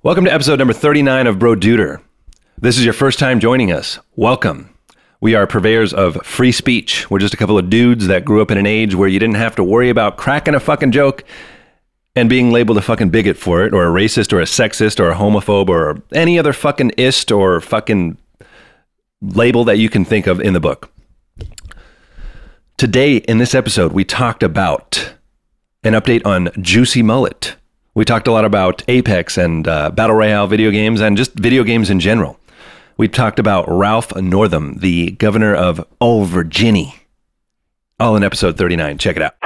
Welcome to episode number 39 of Bro Duder. This is your first time joining us. Welcome. We are purveyors of free speech. We're just a couple of dudes that grew up in an age where you didn't have to worry about cracking a fucking joke and being labeled a fucking bigot for it, or a racist, or a sexist, or a homophobe, or any other fucking ist or fucking label that you can think of in the book. Today, in this episode, we talked about an update on Juicy Mullet. We talked a lot about Apex and Battle Royale video games and just video games in general. We talked about Ralph Northam, the governor of Old Virginia. All in episode 39. Check it out.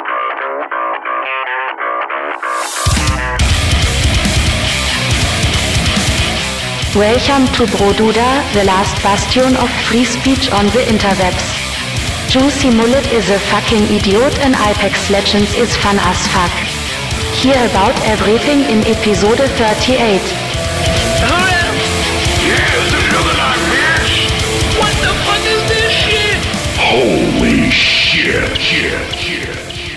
Welcome to Broduda, the last bastion of free speech on the interwebs. Juicy Mullet is a fucking idiot and Apex Legends is fun as fuck. Hear about everything in episode 38. Yeah, is it looking like this? What the fuck is this shit? Holy shit.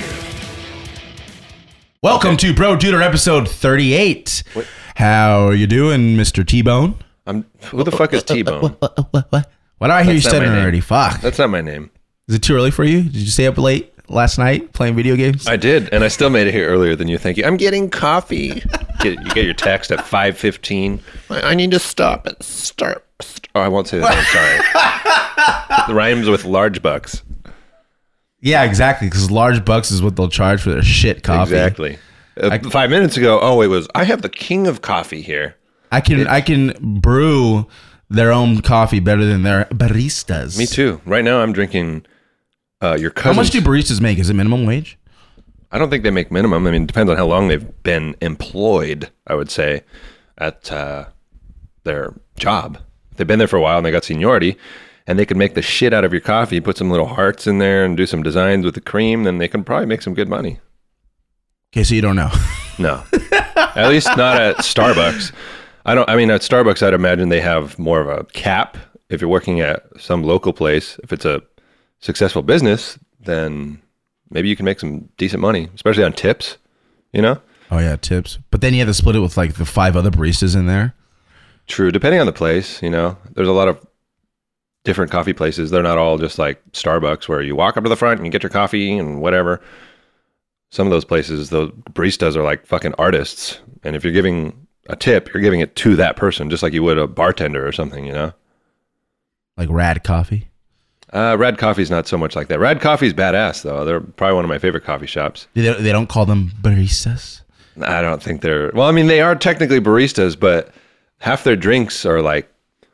Welcome to Bro Duder episode 38. What? How you doing, Mr. T-Bone? Who the fuck is T-Bone? What? Why do I hear you That's not my stuttering name. already? Fuck. That's not my name. Is it too early for you? Did you stay up late last night playing video games? I did, and I still made it here earlier than you. Thank you. I'm getting coffee. You get your text at 5:15. I need to stop and start. Oh, I won't say that. I'm sorry. It rhymes with large bucks. Yeah, exactly. Because large bucks is what they'll charge for their shit coffee. Exactly. 5 minutes ago, it was, I have the king of coffee here. I can brew their own coffee better than their baristas. Me too. Right now, I'm drinking your cousin's. How much do baristas make? Is it minimum wage? I don't think they make minimum. I mean, it depends on how long they've been employed, I would say, at their job. If they've been there for a while and they got seniority, and they can make the shit out of your coffee, put some little hearts in there and do some designs with the cream, then they can probably make some good money. Okay, so you don't know. No. At least not at Starbucks. At Starbucks, I'd imagine they have more of a cap. If you're working at some local place, if it's a successful business, then maybe you can make some decent money, especially on tips, you know? Oh, yeah, tips. But then you have to split it with like the 5 other baristas in there. True. Depending on the place, you know, there's a lot of different coffee places. They're not all just like Starbucks where you walk up to the front and you get your coffee and whatever. Some of those places, those baristas are like fucking artists. And if you're giving a tip, you're giving it to that person, just like you would a bartender or something, you know? Like Rad Coffee. Rad Coffee's not so much like that. Rad Coffee's badass, though. They're probably one of my favorite coffee shops. They don't call them baristas? I don't think they're... Well, I mean, they are technically baristas, but half their drinks are like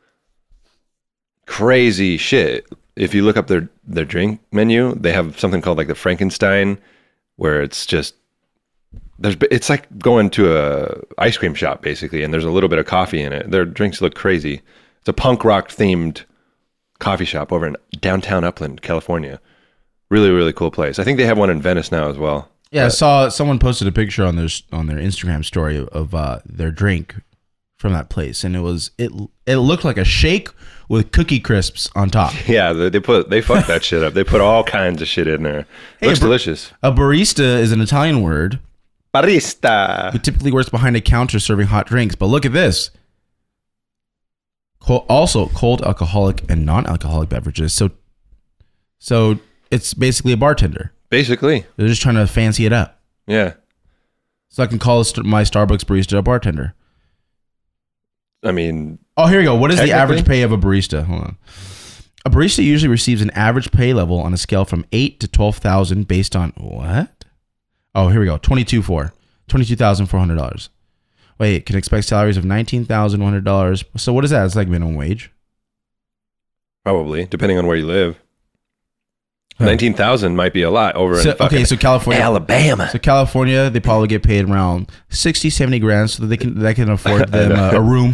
crazy shit. If you look up their drink menu, they have something called like the Frankenstein, where it's just... It's like going to a ice cream shop, basically, and there's a little bit of coffee in it. Their drinks look crazy. It's a punk rock themed coffee shop over in downtown Upland, California. Really, really cool place. I think they have one in Venice now as well. Yeah, I saw someone posted a picture on their Instagram story of their drink from that place, and it looked like a shake with Cookie Crisps on top. Yeah, they fucked that shit up. They put all kinds of shit in there. Looks delicious. A barista is an Italian word. Barista. Who typically works behind a counter serving hot drinks. But look at this. Also, cold alcoholic and non-alcoholic beverages. So it's basically a bartender. Basically. They're just trying to fancy it up. Yeah. So I can call my Starbucks barista a bartender. I mean... Oh, here we go. What is the average pay of a barista? Hold on. A barista usually receives an average pay level on a scale from 8 to 12,000 based on... What? Oh, here we go. $22,400. Wait, can expect salaries of $19,100. So what is that? It's like minimum wage? Probably, depending on where you live. 19,000 might be a lot over in fucking so California, Alabama. So California, they probably get paid around 60, 70 grand so that they can afford them a room.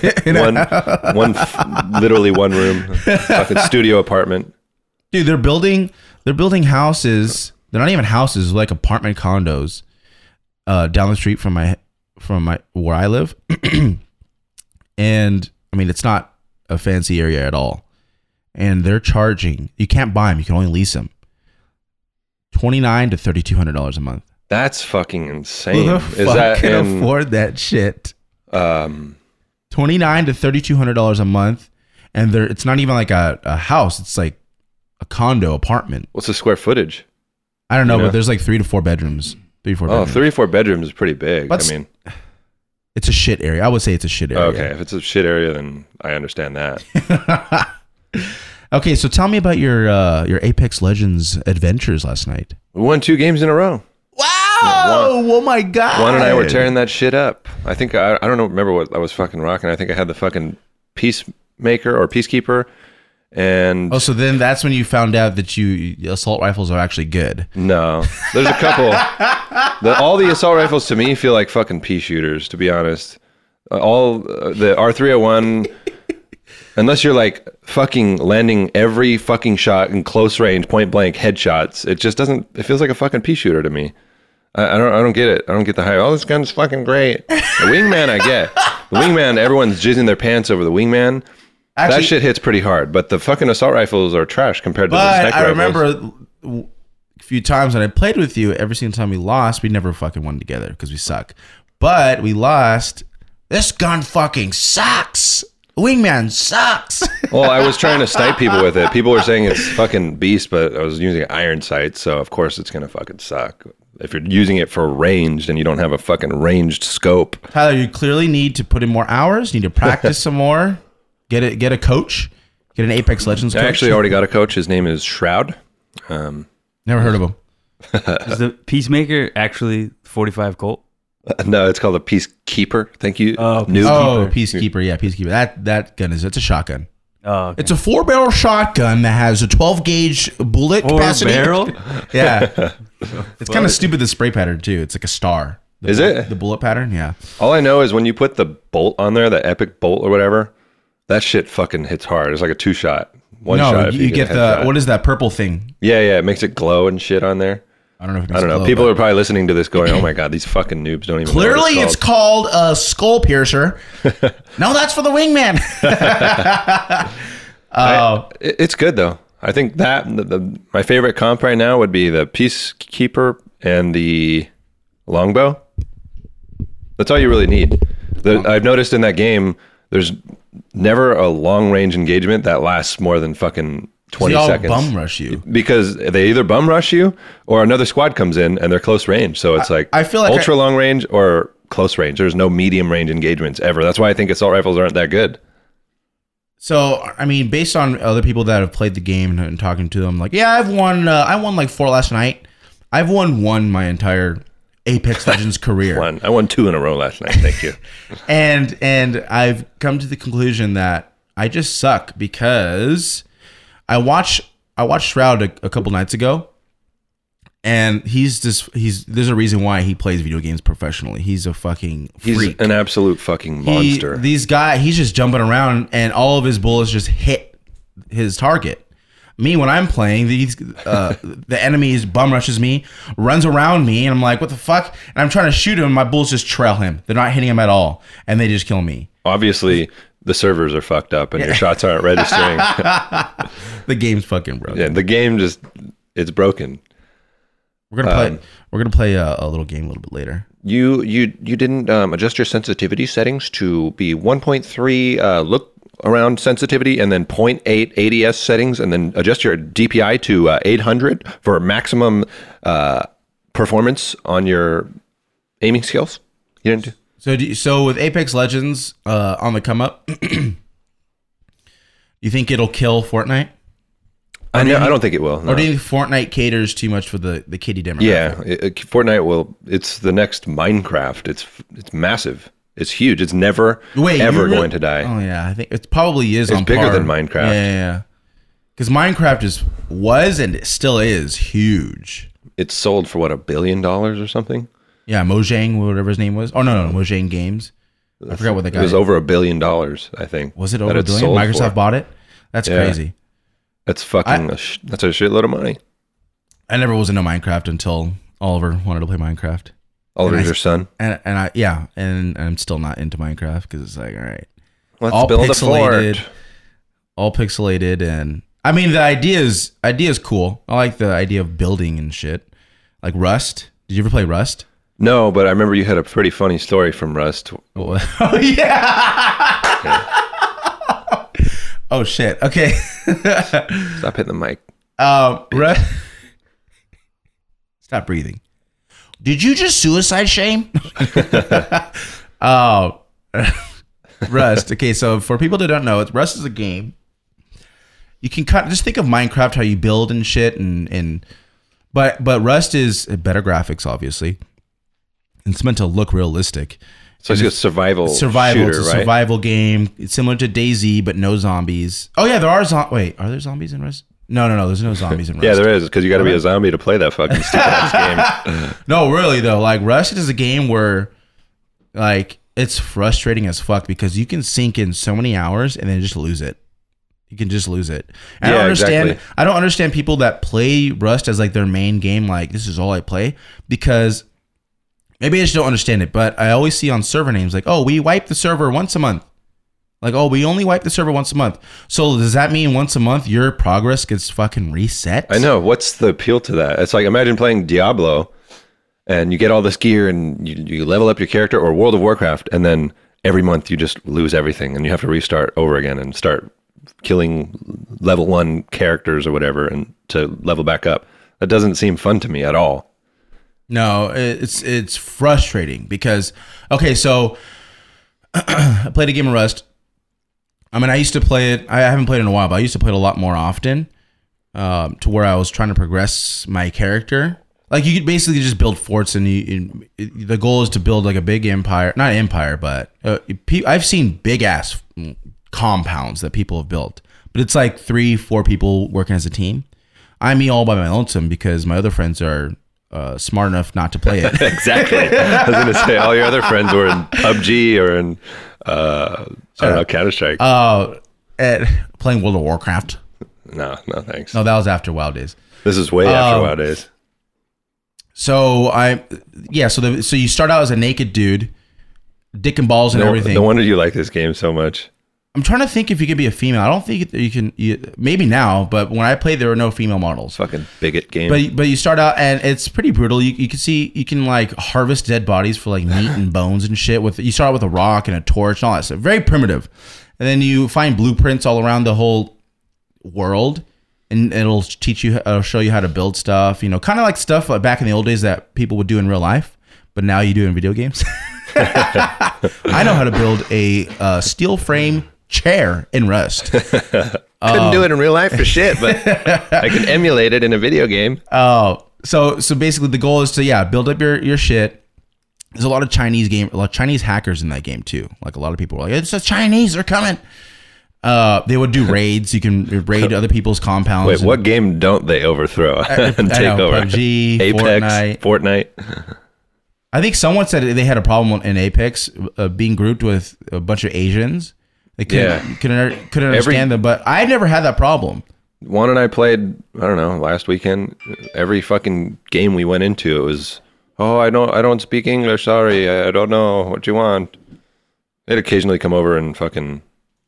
Literally one room, fucking studio apartment. Dude, they're building houses. They're not even houses, like apartment condos down the street from my where I live. And I mean, it's not a fancy area at all. And they're charging, you can't buy them, you can only lease them, $2,900 to $3,200 a month. That's fucking insane. Who the fuck can afford that shit? Um, $2,900 to $3,200 a month, and it's not even like a house. It's like a condo apartment. what's the square footage? I don't know, You know? but there's like 3 to 4 bedrooms. 3 to 4 Oh, bedrooms. 3 or 4 bedrooms is pretty big. But I mean, it's a shit area. I would say it's a shit area. okay, if it's a shit area, then I understand that. Okay, so tell me about your Apex Legends adventures last night. We won 2 games in a row. Wow! Oh my god! Juan and I were tearing that shit up. I think I don't know. Remember what I was fucking rocking? I think I had the fucking Peacemaker or Peacekeeper, and Oh, so then that's when you found out that assault rifles are actually good. no, there's a couple. All the assault rifles to me feel like fucking pea shooters. To be honest, all the R301. Unless you're like fucking landing every fucking shot in close range, point blank headshots, it just doesn't. It feels like a fucking pea shooter to me. I don't get it. I don't get the hype. Oh, this gun's fucking great. The wingman, I get. The wingman, everyone's jizzing their pants over the wingman. Actually, That shit hits pretty hard. But the fucking assault rifles are trash compared to the but sniper I rifles. remember a few times when I played with you. Every single time we lost, we never fucking won together because we suck. But we lost. This gun fucking sucks. Wingman sucks. Well, I was trying to snipe people with it. People were saying it's fucking beast, but I was using iron sights, so of course it's gonna fucking suck. If you're using it for ranged and you don't have a fucking ranged scope. Tyler, you clearly need to put in more hours. You need to practice some more. Get a coach. Get an Apex Legends coach. I actually already got a coach. His name is Shroud. Never heard of him. Is the Peacemaker actually 45 Colt? No, it's called a Peacekeeper. Thank you. Oh, Noob. Oh, Peacekeeper. Yeah, Peacekeeper. That gun it's a shotgun. Oh, okay. It's a 4-barrel shotgun that has a 12-gauge bullet capacity. barrel? Yeah. It's kind of stupid, the spray pattern, too. It's like a star. Is it? The bullet pattern? Yeah. All I know is when you put the bolt on there, the epic bolt or whatever, that shit fucking hits hard. It's like a 2-shot. One shot. No, if you get a the, headshot. what is that purple thing? Yeah, it makes it glow and shit on there. I don't know if it I makes don't it know. glow, People but- are probably listening to this going, "Oh my god, these fucking noobs don't even know what Clearly, it's called a skull piercer. No, that's for the wingman. It's good though. I think that my favorite comp right now would be the Peacekeeper and the longbow. That's all you really need. I've noticed in that game, there's never a long range engagement that lasts more than fucking 20 They all seconds. bum rush you. Because they either bum rush you or another squad comes in and they're close range. So it's like I feel like ultra long range or close range. There's no medium range engagements ever. That's why I think assault rifles aren't that good. So, I mean, based on other people that have played the game and talking to them, like, yeah, I won like 4 last night. I've won 1 my entire Apex Legends career. I won 2 in a row last night. Thank you. And I've come to the conclusion that I just suck because I watched Shroud a couple nights ago, and there's a reason why he plays video games professionally. He's a fucking freak. He's an absolute fucking monster. He's just jumping around, and all of his bullets just hit his target. Me, when I'm playing, the enemies bum rushes me, runs around me, and I'm like, what the fuck? And I'm trying to shoot him, my bullets just trail him. They're not hitting him at all, and they just kill me. Obviously, the servers are fucked up and your shots aren't registering. The game's fucking broken. Yeah, the game it's broken. We're gonna play a little game a little bit later. You didn't adjust your sensitivity settings to be 1.3 look around sensitivity and then 0.8 ADS settings and then adjust your DPI to 800 for maximum performance on your aiming skills. You didn't do? So with Apex Legends on the come up, you think it'll kill Fortnite? I don't think it will. No. Or do you think Fortnite caters too much for the kiddie demographic? Yeah, Fortnite will. It's the next Minecraft. It's massive. It's huge. It's never ever going to die. Oh yeah, I think it probably is. It's on bigger par. than Minecraft. Yeah. Because Minecraft was and it still is huge. It's sold for what, $1 billion or something. Yeah, Mojang, whatever his name was. Oh no, Mojang Games. I forgot what the guy. It was over $1 billion, I think. Was it that over $1 it's billion? sold Microsoft for. bought it. That's Yeah. crazy. That's fucking. That's a shitload of money. I never was into Minecraft until Oliver wanted to play Minecraft. Oliver's your son. And I'm still not into Minecraft because it's like, all right, Let's build a fort. all pixelated, and I mean the idea is cool. I like the idea of building and shit, like Rust. Did you ever play Rust? No, but I remember you had a pretty funny story from Rust. Oh yeah. Oh shit. Okay. Stop hitting the mic. Stop breathing. Did you just suicide shame? Rust. Okay, so for people that don't know, Rust is a game. You can just think of Minecraft, how you build and shit, but Rust is better graphics, obviously. And it's meant to look realistic. So it's a survival shooter, it's a survival game. It's similar to DayZ, but no zombies. Oh yeah, there are wait, are there zombies in Rust? No, there's no zombies in Rust. Yeah, there is, because you got to be a zombie to play that fucking stupid ass game. No, really though, like Rust is a game where, like, it's frustrating as fuck because you can sink in so many hours and then just lose it. You can just lose it. And Yeah, exactly. exactly. I don't understand people that play Rust as like their main game. Like, this is all I play, because maybe I just don't understand it. But I always see on server names like, oh, we wipe the server once a month. Like, oh, we only wipe the server once a month. So does that mean once a month your progress gets fucking reset? I know. What's the appeal to that? It's like, imagine playing Diablo and you get all this gear and you level up your character, or World of Warcraft, and then every month you just lose everything and you have to restart over again and start killing level 1 characters or whatever and to level back up. That doesn't seem fun to me at all. No, it's frustrating because, okay, so I played a game of Rust. I mean, I used to play it. I haven't played it in a while, but I used to play it a lot more often, to where I was trying to progress my character. Like, you could basically just build forts, and the goal is to build like a big empire. Not empire, but I've seen big ass compounds that people have built, but it's like 3-4 people working as a team. I'm me all by my lonesome because my other friends are smart enough not to play it. Exactly. I was going to say, all your other friends were in PUBG or in, I don't know, Counter-Strike. Playing World of Warcraft. No, thanks. No, that was after WoW days. This is way after WoW days. So so you start out as a naked dude, dick and balls and everything. No wonder you like this game so much. I'm trying to think if you could be a female. I don't think you can. Maybe now, but when I played, there were no female models. Fucking bigot game. But you start out and it's pretty brutal. You can like harvest dead bodies for like meat and bones and shit. You start out with a rock and a torch and all that stuff. Very primitive. And then you find blueprints all around the whole world, and it'll show you how to build stuff. You know, kind of like stuff like back in the old days that people would do in real life, but now you do in video games. I know how to build a steel frame chair in Rust. Couldn't do it in real life for shit, but I can emulate it in a video game. So basically the goal is to build up your shit. There's a lot of Chinese hackers in that game too. Like, a lot of people are like, it's the Chinese, they're coming. They would do raids. You can raid other people's compounds. Wait, what game don't they overthrow and take over? PUBG, Apex, Fortnite. I think someone said they had a problem in Apex being grouped with a bunch of Asians. They couldn't understand them, but I never had that problem. Juan and I played, I don't know, last weekend. Every fucking game we went into, it was, I don't speak English, sorry, I don't know what you want. They'd occasionally come over and fucking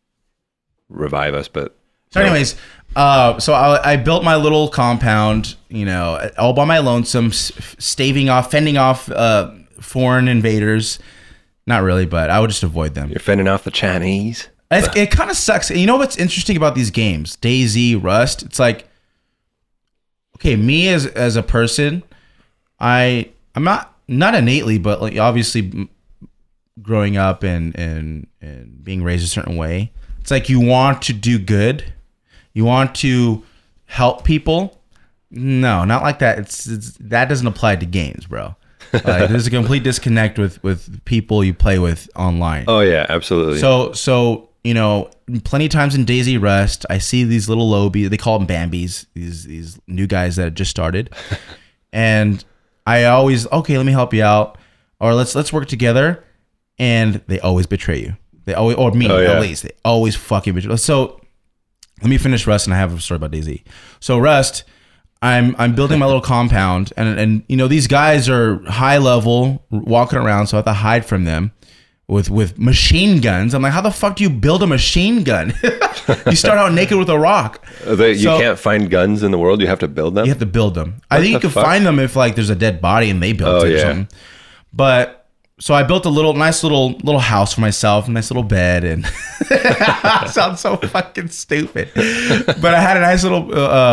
revive us, but... So anyways, so I built my little compound, all by my lonesome, fending off foreign invaders. Not really, but I would just avoid them. You're fending off the Chinese? It kind of sucks. You know what's interesting about these games? DayZ, Rust. It's like, okay, me as a person, I'm not innately, but like obviously growing up and being raised a certain way. It's like you want to do good. You want to help people. No, not like that. That doesn't apply to games, bro. There's a complete disconnect with people you play with online. Oh yeah, absolutely. So plenty of times in DayZ Rust, I see these little Lobies. They call them Bambis. These new guys that just started, and I always, okay, let me help you out, or let's work together, and they always betray you. They always, or me at least, they always fucking betray. So let me finish Rust, and I have a story about DayZ. So Rust, I'm building my little compound, and these guys are high level, walking around, so I have to hide from them with machine guns. I'm like, how the fuck do you build a machine gun? You start out naked with a rock. You can't find guns in the world. You have to build them. You have to build them. I think you can find them if like there's a dead body and they built it or something. But so I built a nice little house for myself, a nice little bed, and sounds so fucking stupid. But I had a nice little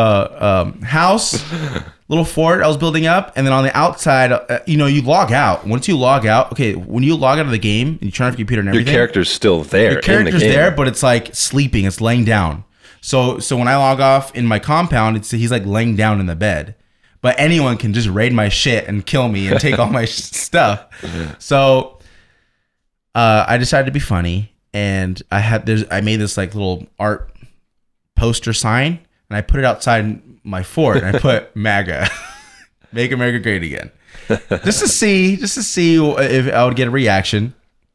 house, little fort I was building up, and then on the outside, you log out. Once you log out, okay, when you log out of the game and you turn off your computer and everything, Your character's still there. your character's in the game. there, but it's like sleeping. It's laying down. So when I log off in my compound, he's like laying down in the bed. But anyone can just raid my shit and kill me and take all my stuff. So I decided to be funny, and I made this like little art poster sign, and I put it outside my fort, and I put MAGA, Make America Great Again, just to see if I would get a reaction.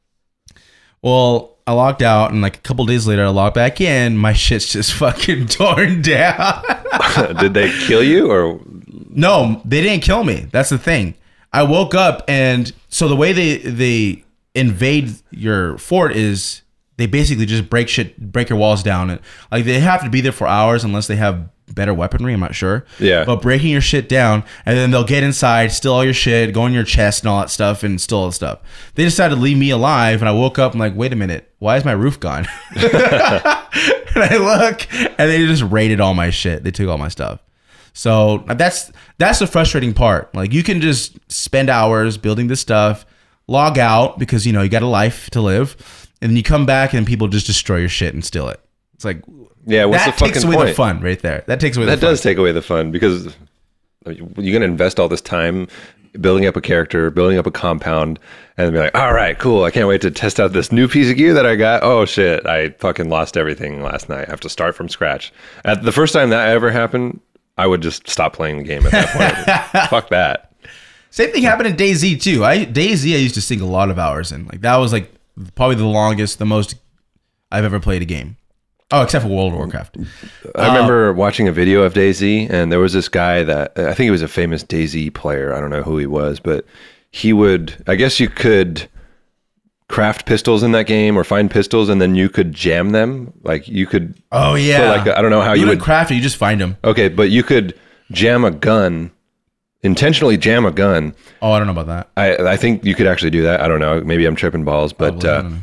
Well, I logged out, and like a couple days later, I logged back in. My shit's just fucking torn down. Did they kill you or? No, they didn't kill me. That's the thing. I woke up, and so the way they invade your fort is they basically just break your walls down, and like they have to be there for hours unless they have better weaponry. I'm not sure. Yeah. But breaking your shit down, and then they'll get inside, steal all your shit, go in your chest and all that stuff, and steal all that stuff. They decided to leave me alive, and I woke up. I'm like, wait a minute, why is my roof gone? And I look, and they just raided all my shit. They took all my stuff. So that's the frustrating part. Like, you can just spend hours building this stuff, log out because you got a life to live, and then you come back and people just destroy your shit and steal it. It's like, yeah, what's the that fucking takes away point? the fun right there. That takes away That the fun. does take away the fun because you're going to invest all this time building up a character, building up a compound, and be like, all right, cool. I can't wait to test out this new piece of gear that I got. Oh shit, I fucking lost everything last night. I have to start from scratch. At the first time that ever happened, I would just stop playing the game at that point. Fuck that. Same thing happened in DayZ too. DayZ I used to sink a lot of hours in. Like, that was like probably the longest, the most I've ever played a game. Oh, except for World of Warcraft. I remember watching a video of DayZ, and there was this guy that I think he was a famous DayZ player. I don't know who he was, but he would. I guess you could craft pistols in that game or find pistols, and then you could jam them. Like, you could. Oh yeah. Like, I don't know how you would craft it. You just find them. Okay, but you could jam a gun, intentionally jam a gun. Oh, I don't know about that. I think you could actually do that. I don't know. Maybe I'm tripping balls, but Probably, I don't know.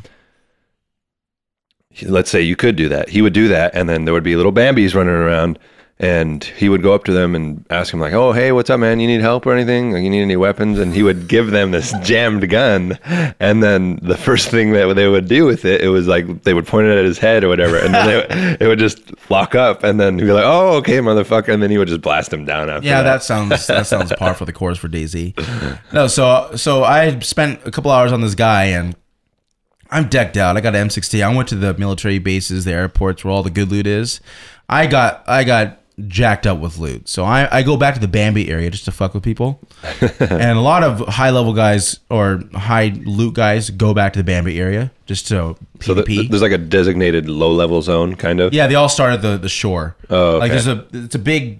let's say you could do that. He would do that, and then there would be little Bambis running around, and he would go up to them and ask them like, oh, hey, what's up, man? You need help or anything? Like, you need any weapons? And he would give them this jammed gun, and then the first thing that they would do with it, it was like they would point it at his head or whatever, and then it would just lock up, and then he'd be like, oh, okay, motherfucker, and then he would just blast him down after Yeah, that. that sounds par for the course for DayZ. No, so I spent a couple hours on this guy, and I'm decked out. I got an M16. I went to the military bases, the airports where all the good loot is. I got jacked up with loot. So I go back to the Bambi area just to fuck with people. And a lot of high level guys or high loot guys go back to the Bambi area just to So PvP. there's like a designated low level zone, kind of. Yeah, they all start at the shore. Oh, okay. Like it's a big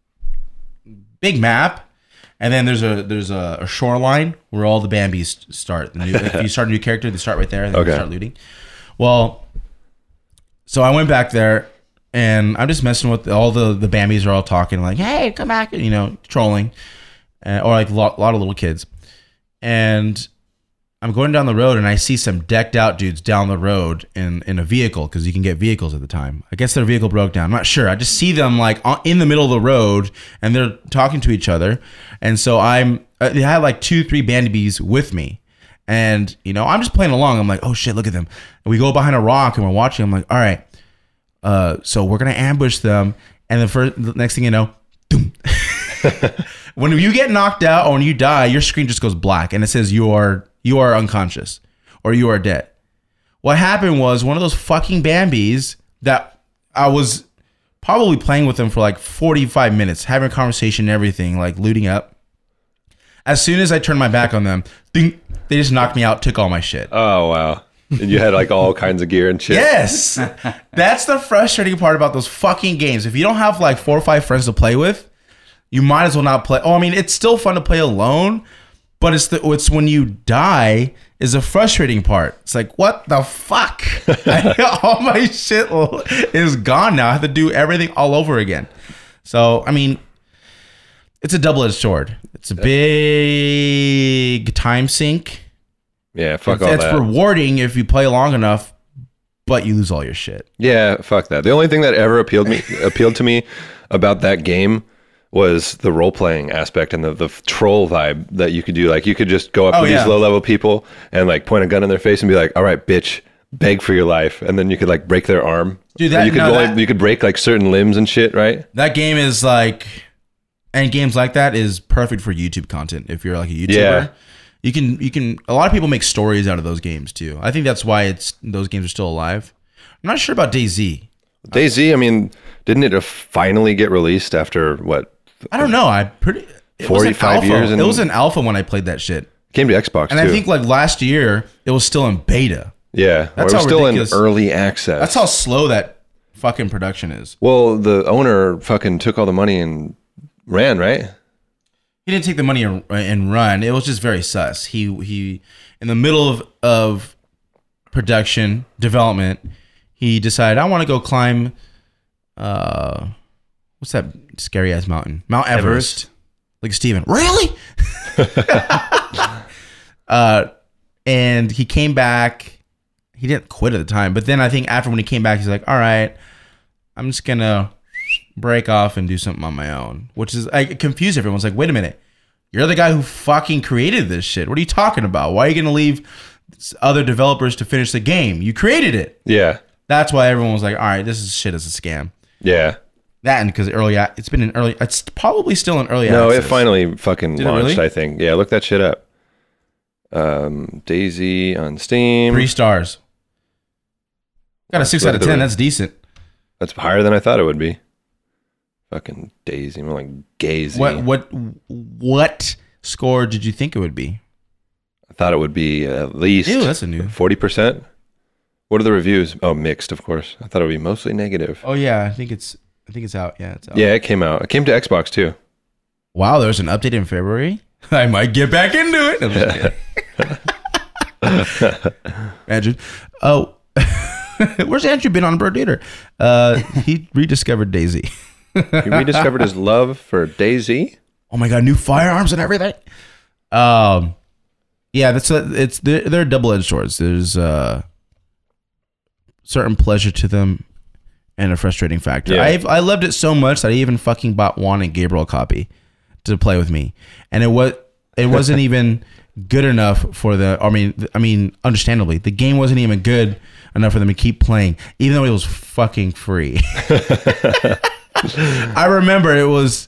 map, and then there's a shoreline where all the Bambis start. If you start a new character, they start right there, and then Okay. they start looting. Well, so I went back there, and I'm just messing with all the Bambis are all talking like, "Hey, come back," trolling, or like a lot of little kids, and I'm going down the road and I see some decked out dudes down the road in a vehicle, because you can get vehicles at the time. I guess their vehicle broke down. I'm not sure. I just see them like in the middle of the road and they're talking to each other. And so they had like 2-3 Bambis with me. And, I'm just playing along. I'm like, oh shit, look at them. And we go behind a rock and we're watching. I'm like, all right, so we're going to ambush them. And the next thing you know, boom. When you get knocked out or when you die, your screen just goes black and it says you are unconscious or you are dead. What happened was one of those fucking Bambis that I was probably playing with them for like 45 minutes, having a conversation and everything, like looting up. As soon as I turned my back on them, ding, they just knocked me out, took all my shit. Oh, wow. And you had like all kinds of gear and shit. Yes. That's the frustrating part about those fucking games. If you don't have like 4 or 5 friends to play with, you might as well not play. Oh, I mean, it's still fun to play alone, but it's when you die is the frustrating part. It's like, what the fuck? All my shit is gone now. I have to do everything all over again. So, I mean, It's a double-edged sword. It's a big time sink. Yeah, fuck all that. It's rewarding if you play long enough, but you lose all your shit. Yeah, fuck that. The only thing that ever appealed to me about that game was the role-playing aspect and the troll vibe that you could do. Like, you could just go up to these low-level people and, like, point a gun in their face and be like, all right, bitch, beg for your life. And then you could, like, break their arm. Dude, you could break, like, certain limbs and shit, right? That game is, like... And games like that is perfect for YouTube content. If you're, like, a YouTuber. Yeah. You can... A lot of people make stories out of those games, too. I think that's why those games are still alive. I'm not sure about DayZ. DayZ, I mean, didn't it finally get released after, what... I don't know. 45 years. It was an alpha when I played that shit. Came to Xbox, and too. I think like last year, it was still in beta. Yeah. That's it was how still ridiculous. in early access. That's how slow that fucking production is. Well, the owner fucking took all the money and ran, right? He didn't take the money and run. It was just very sus. He in the middle of production, development, he decided, I want to go climb... what's that scary ass mountain? Mount Everest. Like Steven. Really? And he came back. He didn't quit at the time, but then I think after when he came back, he's like, all right, I'm just gonna break off and do something on my own. Which is, I confuse everyone. It's like, wait a minute. You're the guy who fucking created this shit. What are you talking about? Why are you gonna leave other developers to finish the game? You created it. Yeah. That's why everyone was like, all right, this is shit as a scam. Yeah. That and because it's probably still in early No, access. it finally fucking launched, really? I think. Yeah, look that shit up. DayZ on Steam. 3 stars. Got a 6 out of 10. That's decent. That's higher than I thought it would be. Fucking DayZ. More like Gazy. What score did you think it would be? I thought it would be at least 40%. What are the reviews? Oh, mixed, of course. I thought it would be mostly negative. Oh yeah, I think it's out. Yeah, it's out. Yeah, it came out. It came to Xbox too. Wow, there's an update in February. I might get back into it. Imagine. Oh, where's Andrew been on Bro Dater? He rediscovered DayZ. He rediscovered his love for DayZ. Oh my god, new firearms and everything. Yeah, they're double-edged swords. There's certain pleasure to them and a frustrating factor. Yeah. I loved it so much that I even fucking bought Juan and Gabriel a copy to play with me, and it wasn't even good enough for the. I mean, understandably, the game wasn't even good enough for them to keep playing, even though it was fucking free. I remember it was.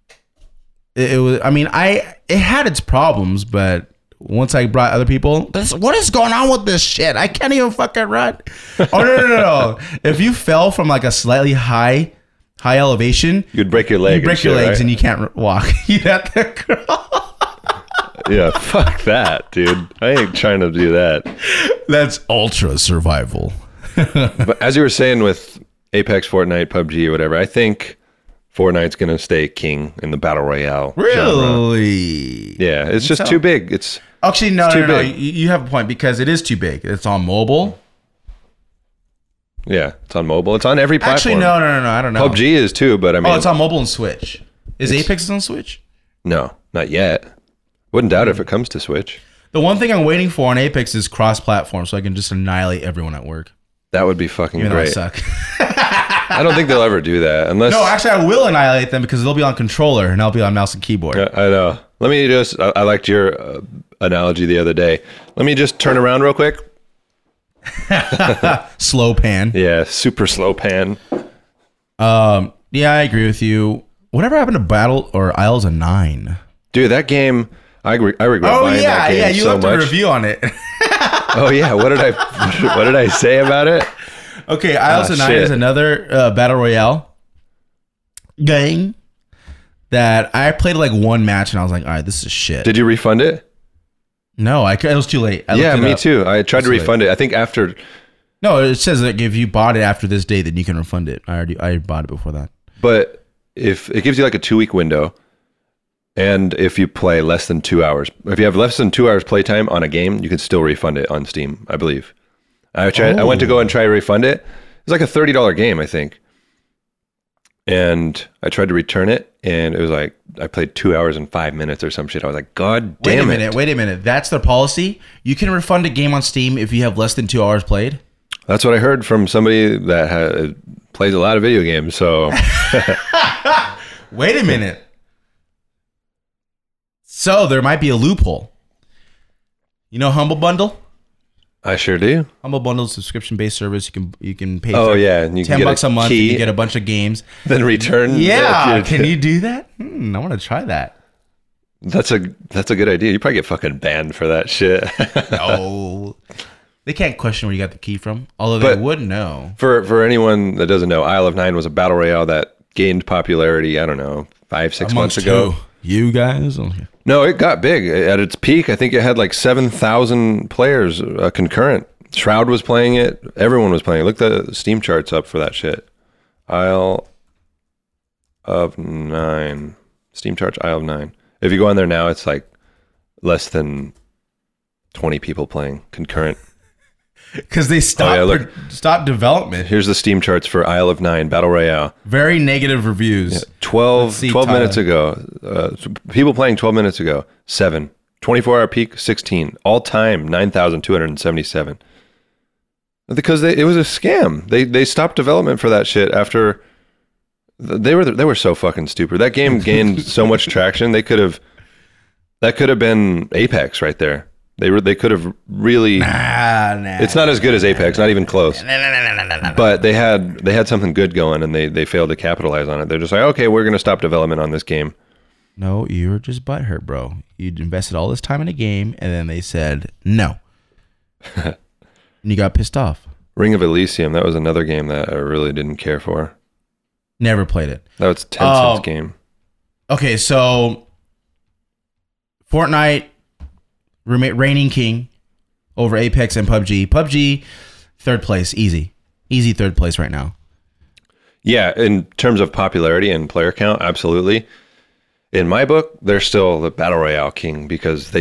I mean, it had its problems, but once I brought other people, what is going on with this shit? I can't even fucking run. Oh no! If you fell from like a slightly high elevation, you'd break your leg. You break your legs right? and you can't walk. You'd have to crawl. Yeah, fuck that, dude. I ain't trying to do that. That's ultra survival. But as you were saying with Apex, Fortnite, PUBG, or whatever, I think Fortnite's gonna stay king in the battle royale. Really? Genre. Yeah, it's just too big. It's actually no. big. You have a point because it is too big. It's on mobile. Yeah, it's on mobile. It's on every platform. Actually, no. I don't know. PUBG is too, but I mean, it's on mobile and Switch. Is Apex on Switch? No, not yet. Wouldn't doubt it if it comes to Switch. The one thing I'm waiting for on Apex is cross-platform, so I can just annihilate everyone at work. That would be fucking Even great. though I suck. I don't think they'll ever do that unless. No, actually, I will annihilate them because they'll be on controller and I'll be on mouse and keyboard. I know. Let me just. I liked your analogy the other day. Let me just turn around real quick. Slow pan. Yeah, super slow pan. Yeah, I agree with you. Whatever happened to Battle or Isles of 9? Dude, that game. I regret buying that game yeah. You so left much. a review on it. Oh yeah, what did I say about it? Okay, Isles of 9 is another battle royale game that I played like one match and I was like, all right, this is shit. Did you refund it? No, it was too late. Yeah, me too. I tried to refund it. I think after. No, it says that if you bought it after this date, then you can refund it. I bought it before that. But if it gives you like a 2-week window, and if you play less than 2 hours, if you have less than 2 hours playtime on a game, you can still refund it on Steam, I believe. I went to go and try to refund it. It's like a $30 game, I think. and I tried to return it, and it was like I played 2 hours and 5 minutes or some shit. I was like, God damn it. Wait a minute. That's their policy? You can refund a game on Steam if you have less than 2 hours played? That's what I heard from somebody that plays a lot of video games. So, wait a minute. So there might be a loophole. You know Humble Bundle? I sure do. Humble Bundle is a subscription-based service. You can pay and you can get $10 a month. key, and you get a bunch of games. Then return. Yeah, can you do that? I want to try that. That's a good idea. You probably get fucking banned for that shit. No, they can't question where you got the key from. Although they would know. For anyone that doesn't know, Isle of Nine was a battle royale that gained popularity. I don't know, 5-6 months ago. You guys. No, it got big at its peak. I think it had like 7,000 players concurrent. Shroud was playing it. Everyone was playing it. Look the Steam charts up for that shit. Isle of Nine. Steam charts, Isle of Nine. If you go on there now, it's like less than 20 people playing concurrent. Because they stopped development. Here's the Steam charts for Isle of Nine Battle Royale. Very negative reviews. Yeah, 12 minutes ago. People playing 12 minutes ago. 7. 24-hour peak, 16. All time, 9,277. Because it was a scam. They stopped development for that shit after they were so fucking stupid. That game gained so much traction. That could have been Apex right there. They could have really. Nah. It's not as good as Apex, not even close. But they had something good going, and they failed to capitalize on it. They're just like, okay, we're going to stop development on this game. No, you were just butthurt, bro. You'd invested all this time in a game, and then they said no. And you got pissed off. Ring of Elysium, that was another game that I really didn't care for. Never played it. That was Tencent's game. Okay, so Fortnite reigning king over Apex and PUBG. PUBG, third place, easy third place right now. Yeah, in terms of popularity and player count, absolutely. In my book, they're still the Battle Royale king because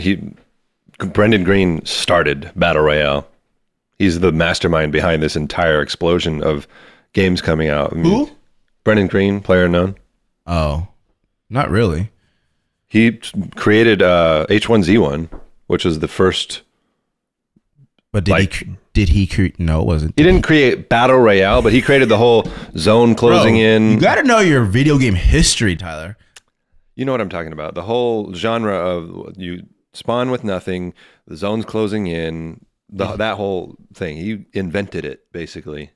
Brendan Green started Battle Royale. He's the mastermind behind this entire explosion of games coming out. Who? Brendan Green, player unknown. Oh, not really. He created H1Z1, which was the first. But did he create? No, it wasn't. He didn't create Battle Royale, but he created the whole zone closing in. You got to know your video game history, Tyler. You know what I'm talking about. The whole genre of you spawn with nothing, the zone's closing in, that whole thing. He invented it, basically.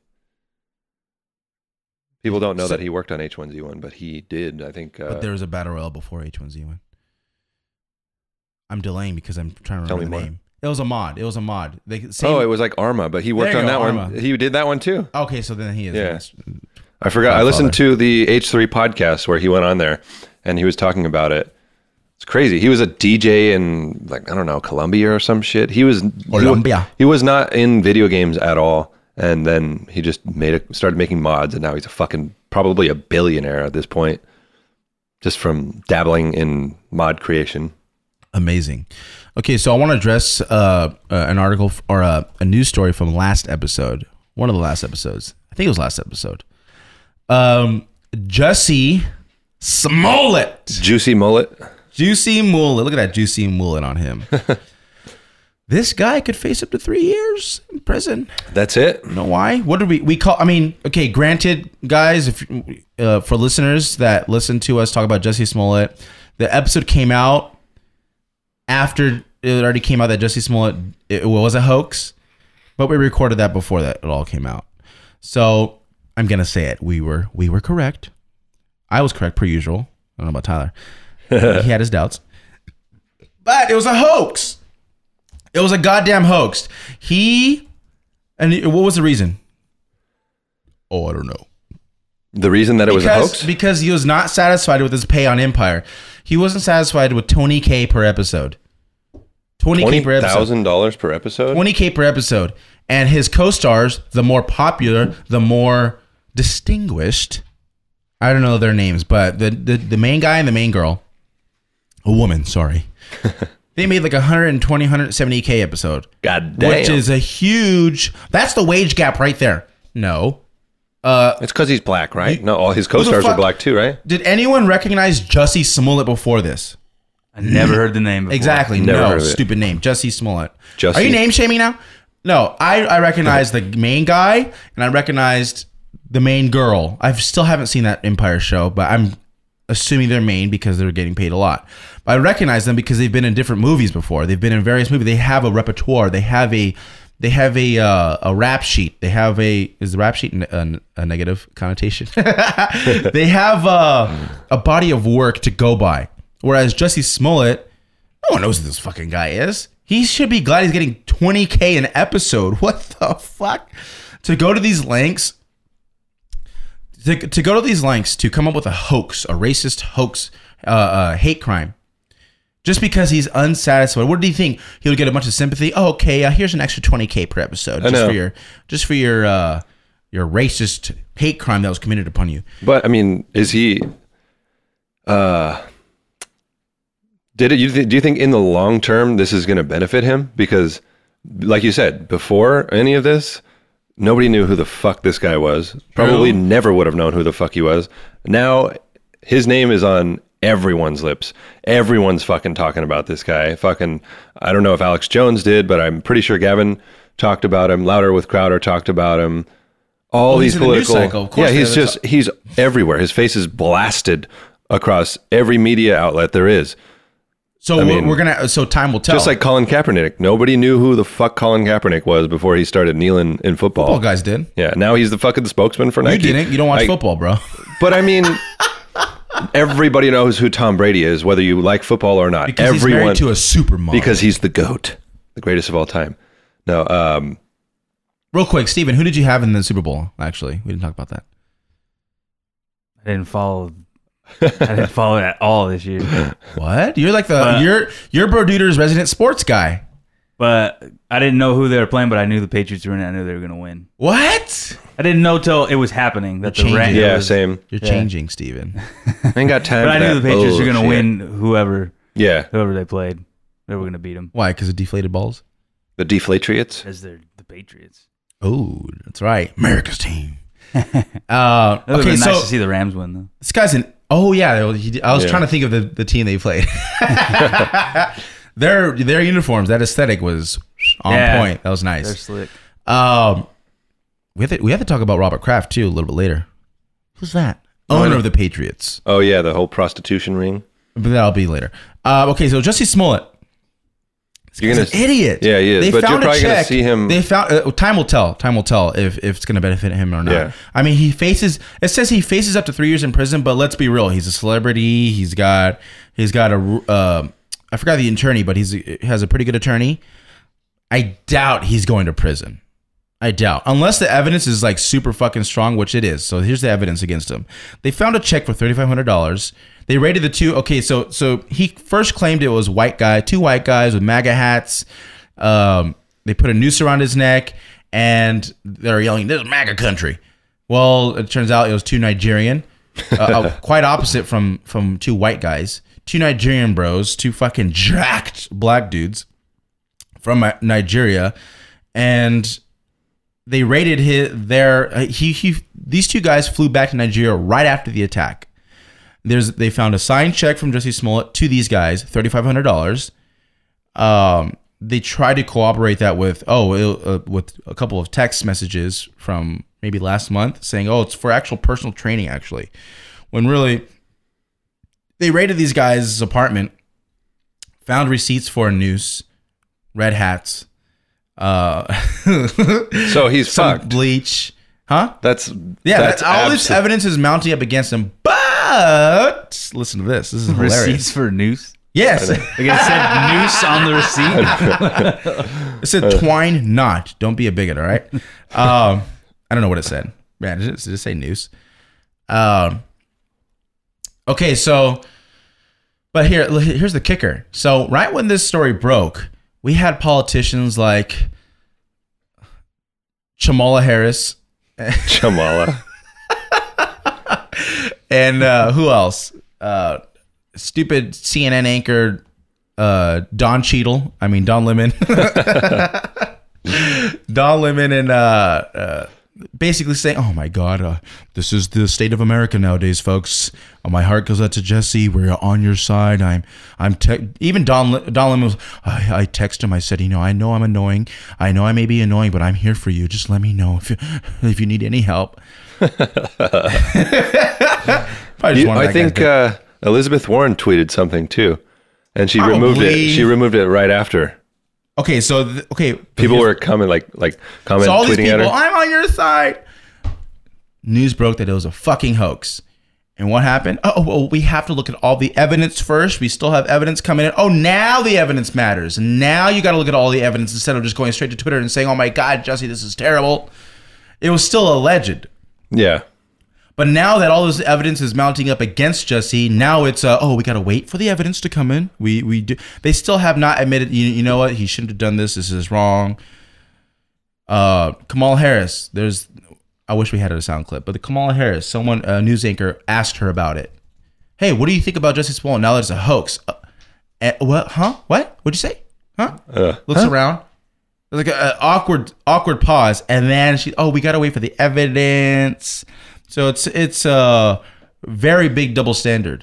People don't know that he worked on H1Z1, but he did, I think. But there was a Battle Royale before H1Z1. I'm delaying because I'm trying to remember the name. It was a mod. It was like Arma, but he worked on that one. He did that one too. Okay, so then he is. Yeah. I forgot. I listened to the H3 podcast where he went on there and he was talking about it. It's crazy. He was a DJ in like, I don't know, Colombia or some shit. He was not in video games at all. And then he just started making mods, and now he's probably a billionaire at this point, just from dabbling in mod creation. Amazing. Okay, so I want to address an article or a news story from last episode. One of the last episodes. I think it was last episode. Jussie Smollett. Juicy mullet. Juicy mullet. Look at that juicy mullet on him. This guy could face up to 3 years in prison. That's it. You know why? What did we call? I mean, okay, granted, guys, if for listeners that listen to us talk about Jussie Smollett, the episode came out after it already came out that Jussie Smollett it was a hoax, but we recorded that before that it all came out. So I'm gonna say it. We were correct. I was correct per usual. I don't know about Tyler. He had his doubts, but it was a hoax. It was a goddamn hoax. What was the reason? Oh, I don't know. The reason that it was a hoax? Because he was not satisfied with his pay on Empire. He wasn't satisfied with $20,000 per episode. $20,000 per episode. $20,000 per episode? $20,000 per episode. And his co-stars, the more popular, the more distinguished, I don't know their names, but the main guy and the main girl, a woman, sorry. They made like 120, 170K episode. God damn. Which is a huge... That's the wage gap right there. No. It's because he's black, right? No, all his co-stars fuck- are black too, right? Did anyone recognize Jussie Smollett before this? I never heard the name before. Exactly. Never heard No, of it. stupid name. Jussie Smollett. Jussie. Are you name shaming now? No, I recognized the main guy and I recognized the main girl. I still haven't seen that Empire show, but I'm assuming they're main because they're getting paid a lot. But I recognize them because they've been in different movies before. They've been in various movies. They have a repertoire. They have a rap sheet. They have is the rap sheet a negative connotation? They have a body of work to go by. Whereas Jussie Smollett, no one knows who this fucking guy is. He should be glad he's getting $20K an episode. What the fuck? To go to these lengths, to go to these lengths to come up with a hoax, a racist hoax, hate crime, just because he's unsatisfied. What do you think? He'll get a bunch of sympathy. Oh, okay. Here's an extra $20K per episode, just for your racist hate crime that was committed upon you. But I mean, is he? Do you think in the long term this is going to benefit him? Because, like you said, before any of this, nobody knew who the fuck this guy was. Probably never would have known who the fuck he was. Now, his name is on everyone's lips. Everyone's fucking talking about this guy. Fucking, I don't know if Alex Jones did, but I'm pretty sure Gavin talked about him. Louder with Crowder talked about him. All these he's in the news political, cycle. Of course he's everywhere. His face is blasted across every media outlet there is. So so time will tell. Just like Colin Kaepernick. Nobody knew who the fuck Colin Kaepernick was before he started kneeling in football. Football guys did. Yeah, now he's the fucking spokesman for Nike. You didn't. You don't watch football, bro. But I mean, everybody knows who Tom Brady is, whether you like football or not. Because he's married to a supermodel. Because he's the GOAT, the greatest of all time. No, real quick, Steven, who did you have in the Super Bowl? Actually, we didn't talk about that. I didn't follow at all this year. What? You're like you're Bro Duder's resident sports guy. But I didn't know who they were playing, but I knew the Patriots were in it. I knew they were going to win. What? I didn't know till it was happening that You're the Rams. yeah, same. You're changing, Steven. I ain't got time. But I for knew that the Patriots were going to bullshit. win whoever they played. They were going to beat them Why? Because of deflated balls? The Deflatriots. because they're the Patriots. Oh, that's right. America's team. It would have Okay, been so nice to see the Rams win, though. this guy's an. Oh yeah, I was Yeah. trying to think of the team they played. Their uniforms, that aesthetic was on point. That was They're nice. slick. We have to talk about Robert Kraft too a little bit later. Who's that? Owner of the Patriots. Oh yeah, the whole prostitution ring. But that'll be later. Okay, so Jussie Smollett. You're He's an idiot. Yeah, he is. They But you're found a probably going to check. see him. They found time will tell. Time will tell if it's going to benefit him or not. Yeah. I mean, it says he faces up to 3 years in prison, but let's be real. He's a celebrity. He's got a I forgot the attorney, but he has a pretty good attorney. I doubt he's going to prison. I doubt. Unless the evidence is like super fucking strong, which it is. So here's the evidence against him. They found a check for $3,500. They rated the two. Okay, so he first claimed it was two white guys with MAGA hats. They put a noose around his neck and they're yelling, "This is MAGA country." Well, it turns out it was two Nigerian, quite opposite from two white guys. Two Nigerian bros, two fucking jacked black dudes from Nigeria, and they raided these two guys flew back to Nigeria right after the attack. They found a signed check from Jussie Smollett to these guys, $3,500. They tried to corroborate that with a couple of text messages from maybe last month saying, "Oh, it's for actual personal training," actually, when really they raided these guys' apartment, found receipts for a noose, red hats, So he's some fucked. bleach, huh? That's All this evidence is mounting up against him. But listen to this. This is hilarious. Receipts for noose. Yes, Like it said noose on the receipt. it said twine knot. Don't be a bigot. All right. I don't know what it said. Man, did it say noose? Okay, so, but here's the kicker. So right when this story broke, we had politicians like Kamala Harris Chamala. and who else? Stupid CNN anchor Don Cheadle. I mean Don Lemon. Don Lemon and basically saying, "Oh my God, this is the state of America nowadays, folks. My heart goes out to Jesse. We're on your side. Even Don Lemon was. I texted him. I said, I know I'm annoying. I know I may be annoying, but I'm here for you. Just let me know if you need any help." I think Elizabeth Warren tweeted something too, and she removed it. She removed it right after. Okay, so people were coming like commenting, so all these tweeting people, at her. I'm on your side. News broke that it was a fucking hoax. And what happened? Oh, well, we have to look at all the evidence first. We still have evidence coming in. Oh, now the evidence matters. Now you got to look at all the evidence instead of just going straight to Twitter and saying, "Oh my God, Jesse, this is terrible." It was still alleged. Yeah. But now that all this evidence is mounting up against Jesse, now it's we got to wait for the evidence to come in. We do. They still have not admitted. You know what? He shouldn't have done this. This is wrong. Kamala Harris. I wish we had a sound clip, but the Kamala Harris. Someone, a news anchor, asked her about it. Hey, what do you think about Jesse Smollett now that it's a hoax? What? Huh? What? What'd you say? Huh? Looks around. There's like an awkward pause, and then we got to wait for the evidence. So it's a very big double standard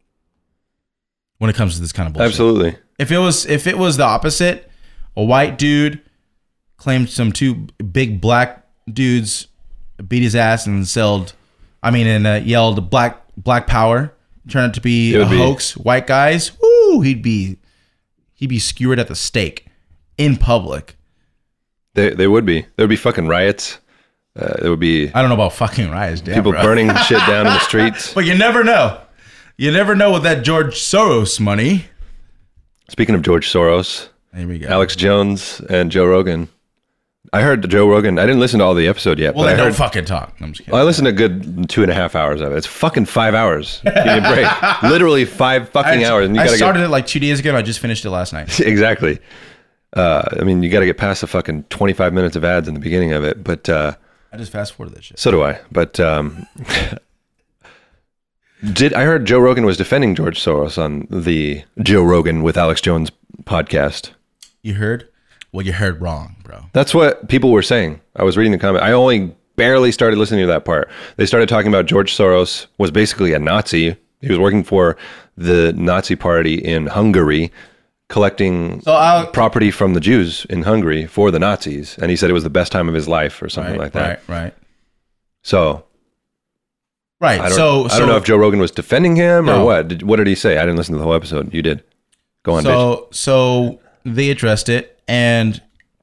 when it comes to this kind of bullshit. Absolutely. If it was the opposite, a white dude claimed some two big black dudes beat his ass and yelled black power, turned out to be a hoax. White guys, woo, he'd be skewered at the stake in public. They would be. There would be fucking riots. There would be. I don't know about fucking riots. Damn, people bro. burning shit down in the streets. But you never know. You never know with that George Soros money. Speaking of George Soros, here we go. Alex Jones and Joe Rogan. I heard Joe Rogan. I didn't listen to all the episode yet. Well, but they I don't fucking talk. I'm just kidding. Well, I listened to a good 2.5 hours of it. It's fucking 5 hours. Give me a break. Literally 5 fucking hours. And I started it like 2 days ago. And I just finished it last night. Exactly. You got to get past the fucking 25 minutes of ads in the beginning of it. But I just fast forward that shit. So do I. But I heard Joe Rogan was defending George Soros on the Joe Rogan with Alex Jones podcast. You heard? Well, you heard wrong, bro. That's what people were saying. I was reading the comment. I only barely started listening to that part. They started talking about George Soros was basically a Nazi. He was working for the Nazi party in Hungary, collecting property from the Jews in Hungary for the Nazis. And he said it was the best time of his life or something like that. Right. So, right. I don't know if Joe Rogan was defending him or what. What did he say? I didn't listen to the whole episode. You did. Go on, bitch. So they addressed it. And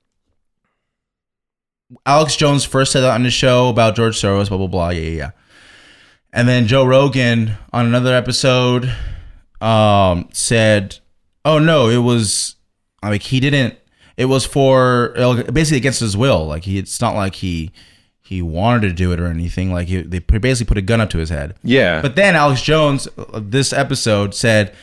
Alex Jones first said that on the show about George Soros, blah, blah, blah. Yeah. And then Joe Rogan on another episode said, oh, no, it was like it was for basically against his will. Like it's not like he wanted to do it or anything. Like they basically put a gun up to his head. Yeah. But then Alex Jones, this episode said,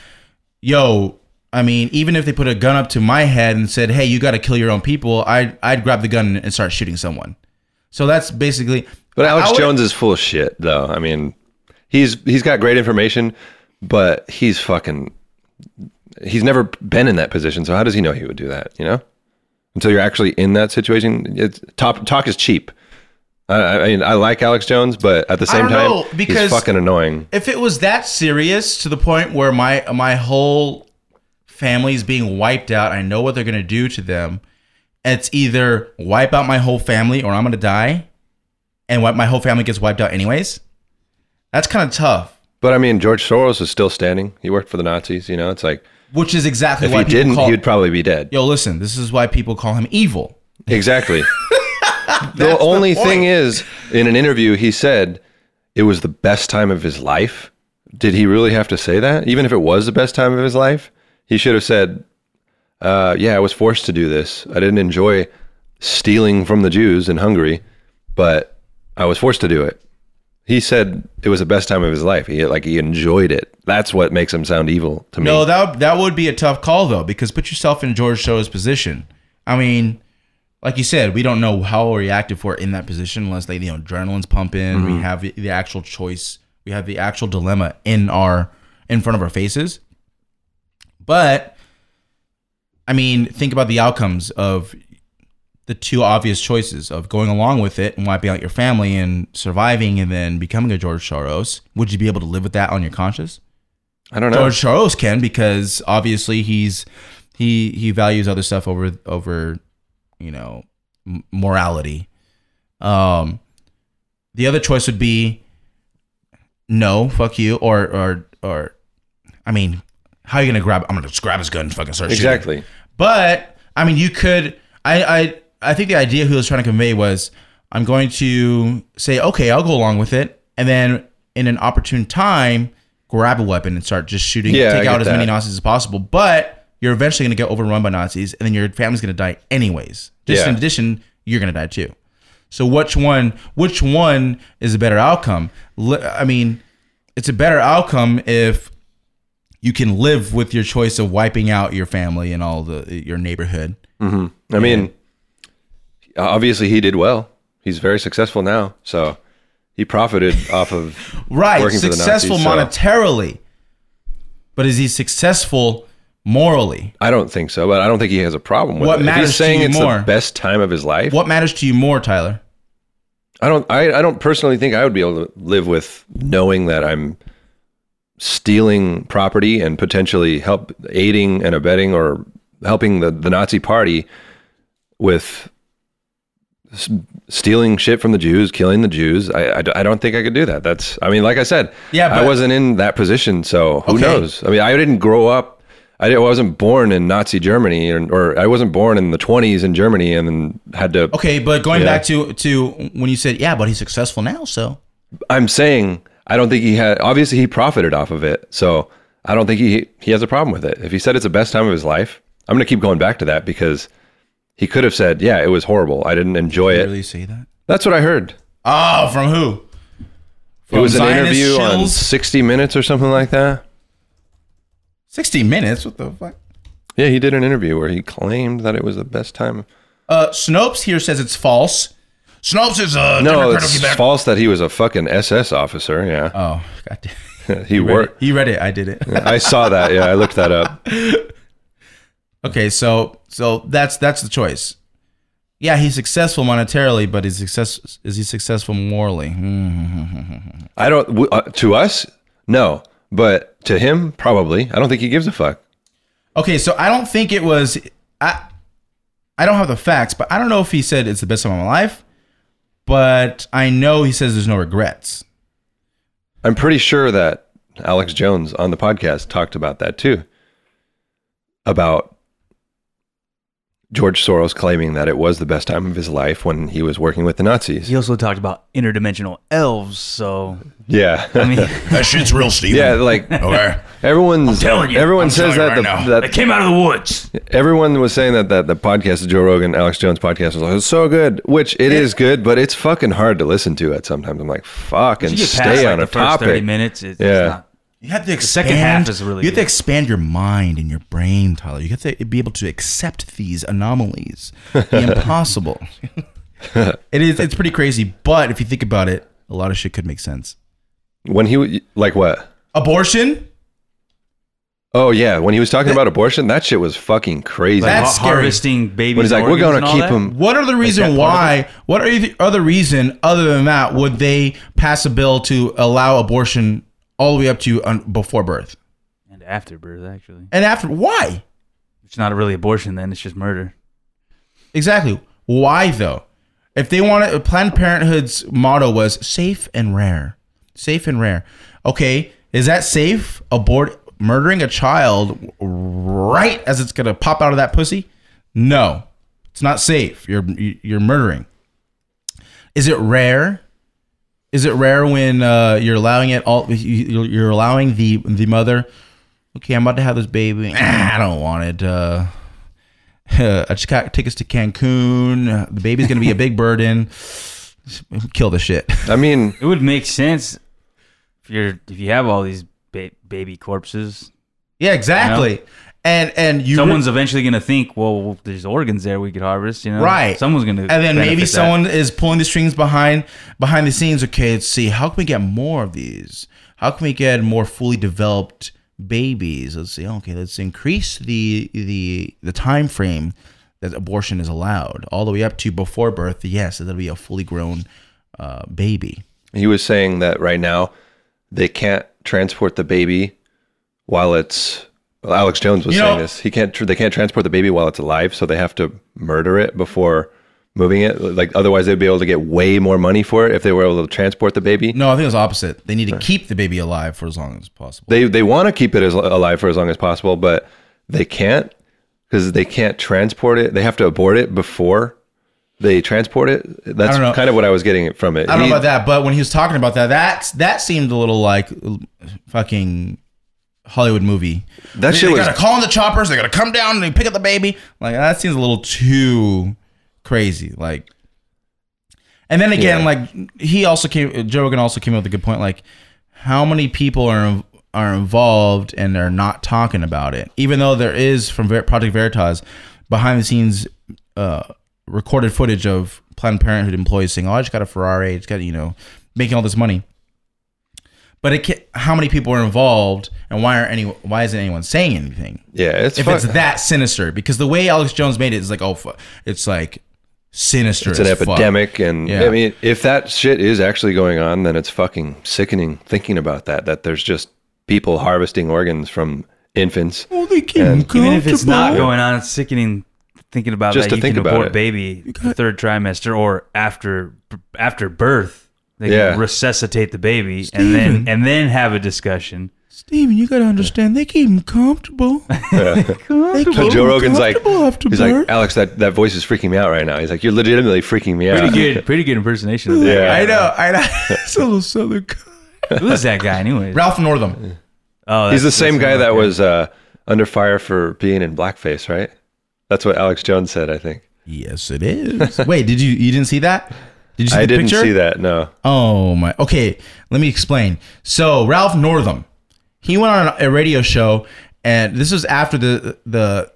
even if they put a gun up to my head and said, "Hey, you got to kill your own people," I'd grab the gun and start shooting someone. So that's basically. But Alex Jones is full of shit, though. I mean, he's got great information, but he's never been in that position. So how does he know he would do that? Until you're actually in that situation, talk is cheap. I like Alex Jones, but at the same time, he's fucking annoying. If it was that serious to the point where my whole family's being wiped out, I know what they're going to do to them. It's either wipe out my whole family or I'm going to die, and my whole family gets wiped out anyways. That's kind of tough. But I mean, George Soros is still standing. He worked for the Nazis, it's like... Which is exactly why he didn't, he would probably be dead. Yo, listen, this is why people call him evil. Exactly. The only thing is, in an interview, he said it was the best time of his life. Did he really have to say that? Even if it was the best time of his life? He should have said, I was forced to do this. I didn't enjoy stealing from the Jews in Hungary, but I was forced to do it. He said it was the best time of his life. He enjoyed it. That's what makes him sound evil to me. No, that would be a tough call, though, because put yourself in George Soros' position. I mean, like you said, we don't know how we'll react if we're in that position unless adrenaline's pumping. Mm-hmm. We have the actual choice. We have the actual dilemma in front of our faces. But, I mean, think about the outcomes of the two obvious choices of going along with it and wiping out your family and surviving and then becoming a George Soros. Would you be able to live with that on your conscience? I don't know. George Soros can, because obviously he values other stuff over morality. The other choice would be no, fuck you, or I mean, how are you gonna grab? I'm gonna just grab his gun and fucking start shooting. Exactly. But I mean, you could. I think the idea he was trying to convey was, I'm going to say, okay, I'll go along with it, and then in an opportune time, grab a weapon and start just shooting, take out as many Nazis as possible. But you're eventually going to get overrun by Nazis, and then your family's going to die anyways. Just in addition, you're going to die too. So which one is a better outcome? I mean, it's a better outcome if you can live with your choice of wiping out your family and all your neighborhood. Mm-hmm. I mean, obviously he did well. He's very successful now, so he profited off of working successful for the Nazis, monetarily. But is he successable morally? I don't think so, but I don't think he has a problem with what it. Matters if he's saying to you it's more, the best time of his life. What matters to you more, Tyler? I don't personally think I would be able to live with knowing that I'm stealing property and potentially aiding and abetting or helping the Nazi party with stealing shit from the Jews, killing the Jews. I don't think I could do that. Like I said, I wasn't in that position, so who knows? I mean, I didn't grow up. I wasn't born in Nazi Germany, or I wasn't born in the 1920s in Germany and then had to... Okay, but going back to when you said, but he's successful now, so... I'm saying, I don't think he had... Obviously, he profited off of it, so I don't think he has a problem with it. If he said it's the best time of his life, I'm going to keep going back to that, because he could have said, it was horrible. I didn't enjoy it. Really say that? That's what I heard. Oh, from who? It was an interview on 60 Minutes or something like that. 60 Minutes? What the fuck? Yeah, he did an interview where he claimed that it was the best time. Snopes here says it's false. Snopes is a... No, it's false that he was a fucking SS officer, yeah. Oh, goddamn. He worked. He read it. I did it. I saw that, I looked that up. Okay, so that's the choice. Yeah, he's successful monetarily, but is he successful morally? I don't. To us, no, but to him, probably. I don't think he gives a fuck. Okay, so I don't think it was. I don't have the facts, but I don't know if he said it's the best time of my life. But I know he says there's no regrets. I'm pretty sure that Alex Jones on the podcast talked about that too. About George Soros claiming that it was the best time of his life when he was working with the Nazis. He also talked about interdimensional elves, so... Yeah. I mean... that shit's real, Steven. Yeah, like... Okay. Everyone says that... that they came out of the woods. Everyone was saying that the podcast, the Joe Rogan, Alex Jones podcast, was like, it's so good, which it is good, but it's fucking hard to listen to at sometimes. I'm like, fuck, and stay on a the first topic. 30 minutes, it's not... You have to expand. The second half is really You have to expand your mind and your brain, Tyler. You have to be able to accept these anomalies. The impossible. It's pretty crazy, but if you think about it, a lot of shit could make sense. When he like what? Abortion? Oh yeah, when he was talking about abortion, that shit was fucking crazy. That's scary. Harvesting babies. When he's like, we're gonna keep them. What are the reason why? What are the other reason other than that would they pass a bill to allow abortion all the way up to before birth? And after birth, actually. And after, why? It's not really abortion then, it's just murder. Exactly. Why though? If they wanted, Planned Parenthood's motto was safe and rare. Safe and rare. Okay, is that safe? Murdering a child right as it's gonna pop out of that pussy? No. It's not safe. You're murdering. Is it rare? Is it rare when you're allowing it all? You're allowing the mother. Okay, I'm about to have this baby. I don't want it. I just got tickets to Cancun. The baby's gonna be a big burden. Kill the shit. I mean, it would make sense if you have all these baby corpses. Yeah, exactly. You know? And someone's eventually gonna think, well, there's organs there we could harvest, you know? Right. Someone's gonna, and then maybe someone is pulling the strings behind the scenes. Okay, let's see, how can we get more of these? How can we get more fully developed babies? Let's see. Okay, let's increase the time frame that abortion is allowed, all the way up to before birth. Yes, that'll be a fully grown baby. He was saying that right now they can't transport the baby while it's. Well, Alex Jones was saying this. They can't transport the baby while it's alive, so they have to murder it before moving it. Like otherwise, they'd be able to get way more money for it if they were able to transport the baby. No, I think it was opposite. They need to keep the baby alive for as long as possible. They want to keep it alive for as long as possible, but they can't because they can't transport it. They have to abort it before they transport it. That's kind of what I was getting from it. I don't know about that, but when he was talking about that seemed a little like fucking Hollywood movie. They gotta call in the choppers. They gotta come down and they pick up the baby. Like that seems a little too crazy. Like, and then again, like Joe Rogan also came up with a good point. Like, how many people are involved and they're not talking about it, even though there is from Project Veritas behind the scenes recorded footage of Planned Parenthood employees saying, "Oh, I just got a Ferrari. It's got making all this money." But how many people are involved, and why isn't anyone saying anything? Yeah, it's that sinister. Because the way Alex Jones made it is like, it's like sinister. It's an epidemic, and I mean, if that shit is actually going on, then it's fucking sickening thinking about that. That there's just people harvesting organs from infants. Oh, they can't. Even if it's not going on, it's sickening thinking about just that. To think can about abort it. Baby the third trimester or after birth. They can resuscitate the baby and then have a discussion. Steven, you gotta understand, they keep him comfortable. So Joe Rogan's like, he's like, Alex, that voice is freaking me out right now. He's like, you're legitimately freaking me out. Pretty good impersonation of that. Yeah, I know. It's a little southern guy. Who is that guy anyway? Ralph Northam. Oh, he's the same guy that was under fire for being in blackface, right? That's what Alex Jones said, I think. Yes, it is. Wait, you didn't see that? Did you see the picture? I didn't see that, no. Oh my. Okay, let me explain. So Ralph Northam, he went on a radio show, and this was after the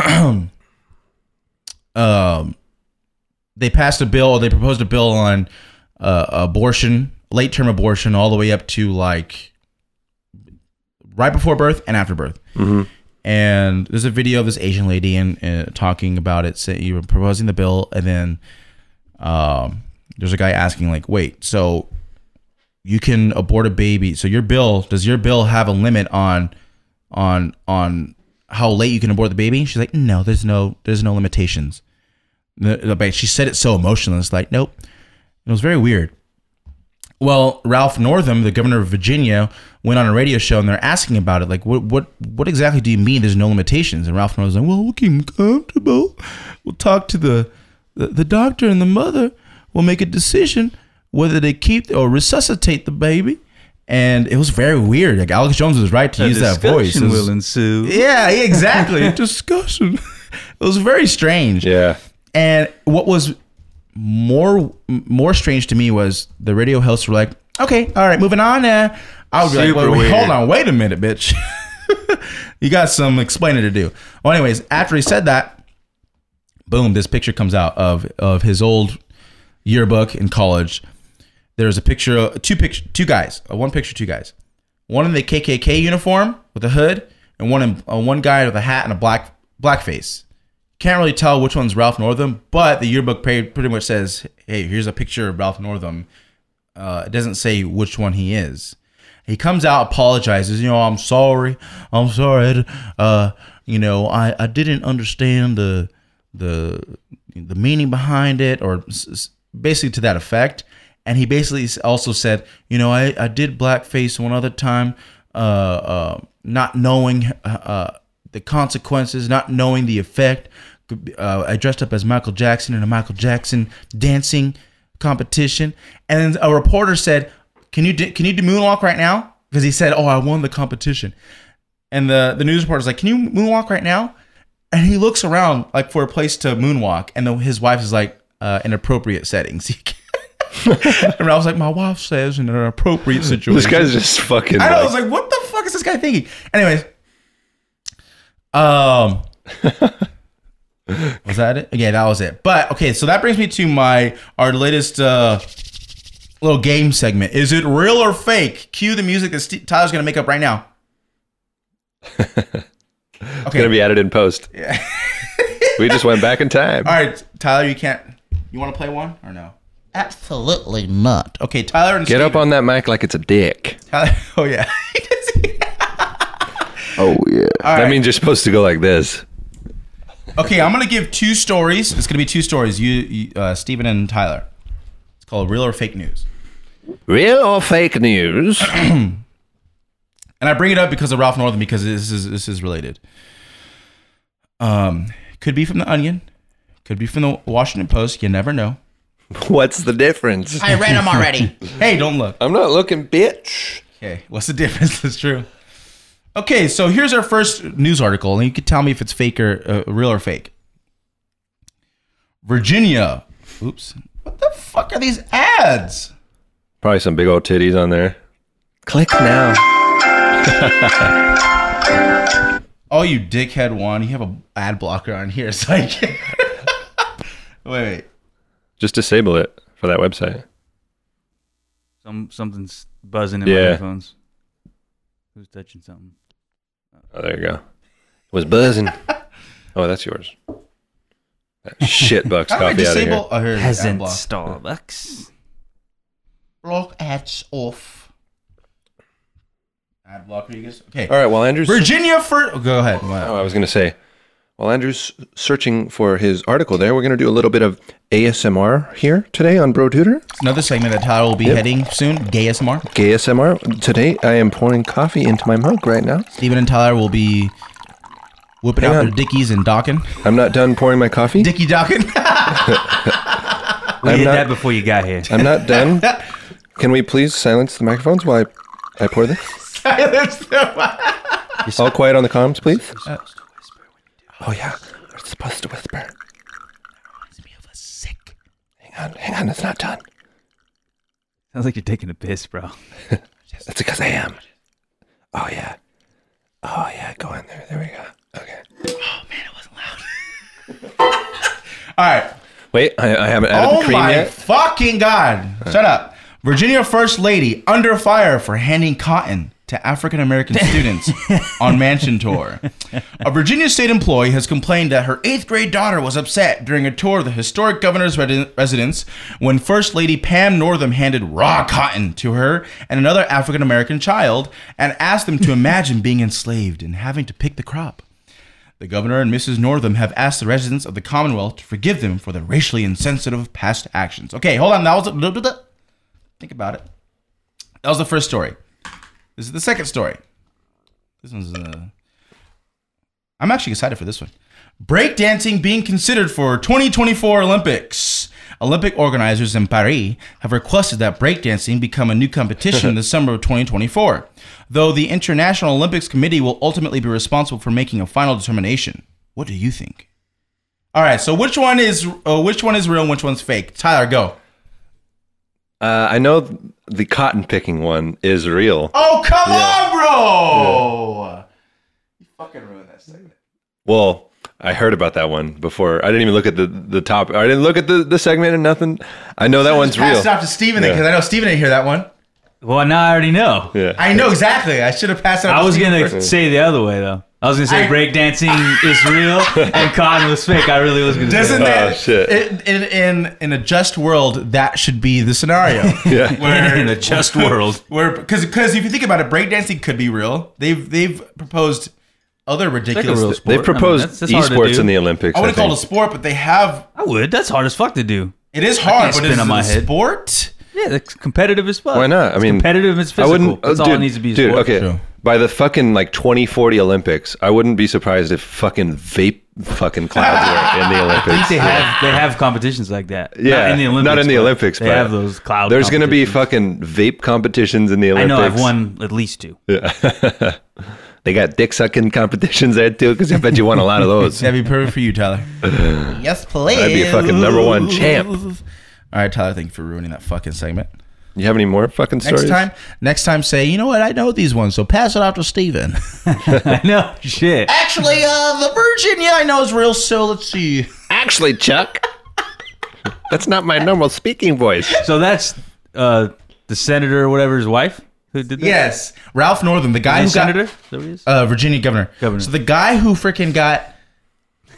they passed a bill, or they proposed a bill on abortion, late term abortion, all the way up to like right before birth and after birth. Mm-hmm. And there's a video of this Asian lady and talking about it. So you were proposing the bill, and then there's a guy asking like, wait, so you can abort a baby. So does your bill have a limit on how late you can abort the baby? She's like, no, there's no limitations. But she said it so emotionless, like, nope. It was very weird. Well, Ralph Northam, the governor of Virginia, went on a radio show and they're asking about it. Like, what exactly do you mean there's no limitations? And Ralph Northam's like, well, we'll keep him comfortable. We'll talk to the doctor, and the mother will make a decision whether they keep or resuscitate the baby. And it was very weird. Like, Alex Jones was right to use that voice. Discussion will ensue. Yeah, exactly. Discussion. It was very strange. Yeah. And what was more strange to me was the radio hosts were like, okay, all right, moving on. I would be like, wait, hold on, wait a minute, bitch. You got some explaining to do. Well, anyways, after he said that, boom, this picture comes out of his old yearbook in college. There's a picture, two guys. One picture, two guys. One in the KKK uniform with a hood, and one guy with a hat and a black face. Can't really tell which one's Ralph Northam, but the yearbook pretty much says, hey, here's a picture of Ralph Northam. It doesn't say which one he is. He comes out, apologizes. I'm sorry. I didn't understand the meaning behind it, or basically to that effect. And he basically also said, I did blackface one other time, not knowing the consequences, not knowing the effect. I dressed up as Michael Jackson in a Michael Jackson dancing competition. And then a reporter said, Can you do moonwalk right now? Because he said, I won the competition. And the news reporter's like, can you moonwalk right now? And he looks around like for a place to moonwalk. And his wife is like, inappropriate settings. And I was like, my wife says in an appropriate situation. This guy's just fucking. I know. I was like, what the fuck is this guy thinking? Anyways, was that it? Yeah, that was it. But okay, so that brings me to our latest little game segment. Is it real or fake? Cue the music that Tyler's gonna make up right now. Okay, it's gonna be added in post. Yeah. We just went back in time. All right, Tyler, you can't. You want to play one or no? Absolutely not. Okay, Tyler and Get Steven. up on that mic like it's a dick. Tyler, oh yeah. Oh yeah. All That right. means you're supposed to go like this. Okay, I'm gonna give 2 stories. It's gonna be 2 stories. You Steven and Tyler. It's called real or fake news. Real or fake news? And I bring it up because of Ralph Northam because this is related. Could be from the Onion, could be from the Washington Post. You never know. What's the difference? I read them already. Hey, don't look. I'm not looking, bitch. Okay, what's the difference? That's true. Okay, so here's our first news article, and you can tell me if it's fake or real or fake. Virginia. Oops. What the fuck are these ads? Probably some big old titties on there. Click now. Oh, you dickhead one. You have a ad blocker on here, so I can't. Wait. Just disable it for that website. Something's buzzing in my Yeah. headphones. Who's touching something? Oh, there you go. It was buzzing. Oh, that's yours. That shit Bucks How do I coffee out of here. disable? Oh, here it is. Ad Peasant block. Starbucks. Block ads off. Ad blocker, you guys. Okay. All right, well, Andrew's... Virginia for. Go ahead. Oh, I was going to say, while Andrew's searching for his article there, we're going to do a little bit of ASMR here today on Bro Tutor. It's another segment that Tyler will be heading soon. Gay SMR. Gay ASMR. Today, I am pouring coffee into my mug right now. Steven and Tyler will be whipping Hang out on. their dickies and docking. I'm not done pouring my coffee. Dicky docking. We did not- that before you got here. I'm not done. Can we please silence the microphones while I pour this? All quiet on the comms, please. Oh, yeah. We're supposed to whisper. Hang on, it's not done. Sounds like you're taking a piss, bro. That's because I am. Oh, yeah. Oh, yeah, go in there. There we go. Okay. All right. Wait, I haven't added Oh the cream my yet. fucking God. Shut up. Virginia First Lady under fire for handing cotton to African American students on mansion tour. A Virginia state employee has complained that her 8th grade daughter was upset during a tour of the historic governor's residence when First Lady Pam Northam handed raw cotton to her and another African American child and asked them to imagine being enslaved and having to pick the crop. The governor and Mrs. Northam have asked the residents of the Commonwealth to forgive them for their racially insensitive past actions. Okay, hold on. Think about it. That was the first story. This is the second story. This one's I'm actually excited for this one. Breakdancing being considered for 2024 Olympics. Olympic organizers in Paris have requested that breakdancing become a new competition in the summer of 2024, though the International Olympics Committee will ultimately be responsible for making a final determination. What do you think? All right, so which one is real and which one's fake? Tyler, go. I know the cotton picking one is real. Oh, come on, bro! You fucking ruined that segment. Well, I heard about that one before. I didn't even look at the top. I didn't look at the segment and nothing. I know that one's real. Pass it off to Steven Yeah. because I know Steven didn't hear that one. Well, now I already know. Yeah. I know exactly. I should have passed it off I to was Steven going to first. say the other way, though. I was going to say breakdancing is real and cotton was fake. I really was going to say Doesn't that. Oh, that shit. in a just world that should be the scenario? Yeah. Where In a just world. where because if you think about it, breakdancing could be real. They've proposed other ridiculous. real sport. They've proposed that's hard to esports do. in the Olympics. I wouldn't call it a think. sport, but they have. I would. That's hard as fuck to do. It is hard, can't but spin is on it my a head. sport? Yeah, it's competitive as fuck. Why not? I It's mean, competitive and it's I physical. wouldn't. That's all it needs to be. Dude, sport. okay. True. By the fucking like 2040 Olympics, I wouldn't be surprised if fucking vape fucking clouds were in the I think Olympics. they have competitions like that. Yeah, not in the Olympics. not in the but Olympics, They but have those cloud. There's going to be competitions. fucking vape competitions in the I Olympics. know. I've won at least 2. Yeah. They got dick sucking competitions there too, because I bet you won a lot of those. That'd be perfect for you, Tyler. Yes, please. I'd be a fucking #1 champ. All right, Tyler. Thank you for ruining that fucking segment. You have any more fucking stories? Next time, say, you know what? I know these ones, so pass it off to Steven. I know. Shit. Actually, the Virginia I know is real, so let's see. Actually, Chuck, that's not my normal speaking voice. So that's the senator or whatever's wife who did that. Yes, Ralph Northam, the guy who Is he got senator. Is that what he is? Virginia governor. Governor. So the guy who freaking got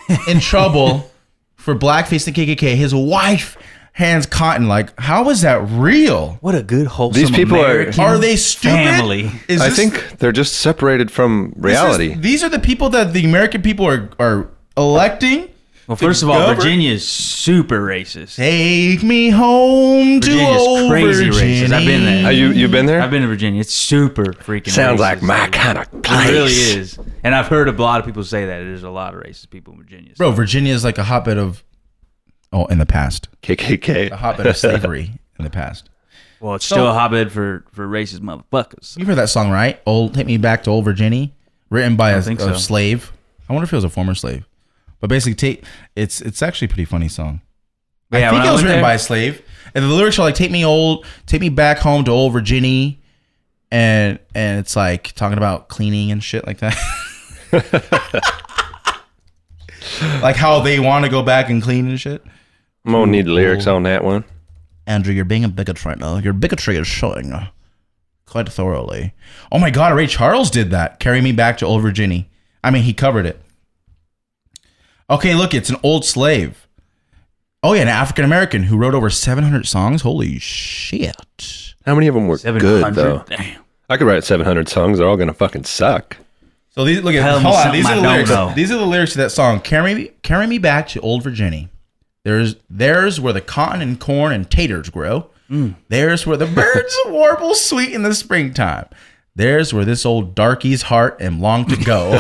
in trouble for blackface the KKK. His wife hands cotton. Like, how is that real? What a good wholesome These people Are they stupid? family. I think they're just separated from reality. These are the people that the American people are electing. Well, first of all, Virginia is super racist. Take me home to Virginia's old crazy Virginia. racist. I've been there. You've been there? I've been to Virginia. It's super freaking Sounds racist. like my kind of place. It really is. And I've heard a lot of people say that. There's a lot of racist people in Virginia. Bro, Virginia is like a hotbed of, in the past. A KKK. hotbed of slavery in the past. Well, it's still a hotbed for racist motherfuckers. You've heard that song, right? Take Me Back to Old Virginia, written by a so. slave. I wonder if it was a former slave. But basically, it's actually a pretty funny song. Yeah, I think when it was went written there- by a slave, and the lyrics are like "Take me back home to old Virginia," and it's like talking about cleaning and shit like that. Like how they want to go back and clean and shit. I'm gonna need lyrics on that one. Andrew, you're being a bigot right now. Your bigotry is showing quite thoroughly. Oh my God, Ray Charles did that. Carry Me Back to Old Virginia. I mean, he covered it. Okay, look, it's an old slave. Oh yeah, an African American who wrote over 700 songs. Holy shit! How many of them were 700? good though? Damn. I could write 700 songs. They're all gonna fucking suck. So these look at Tell me hold on. something These are the I don't lyrics. know. These are the lyrics to that song. Carry me back to Old Virginia. There's where the cotton and corn and taters grow. There's where the birds warble sweet in the springtime. There's where this old darkie's heart am long to go.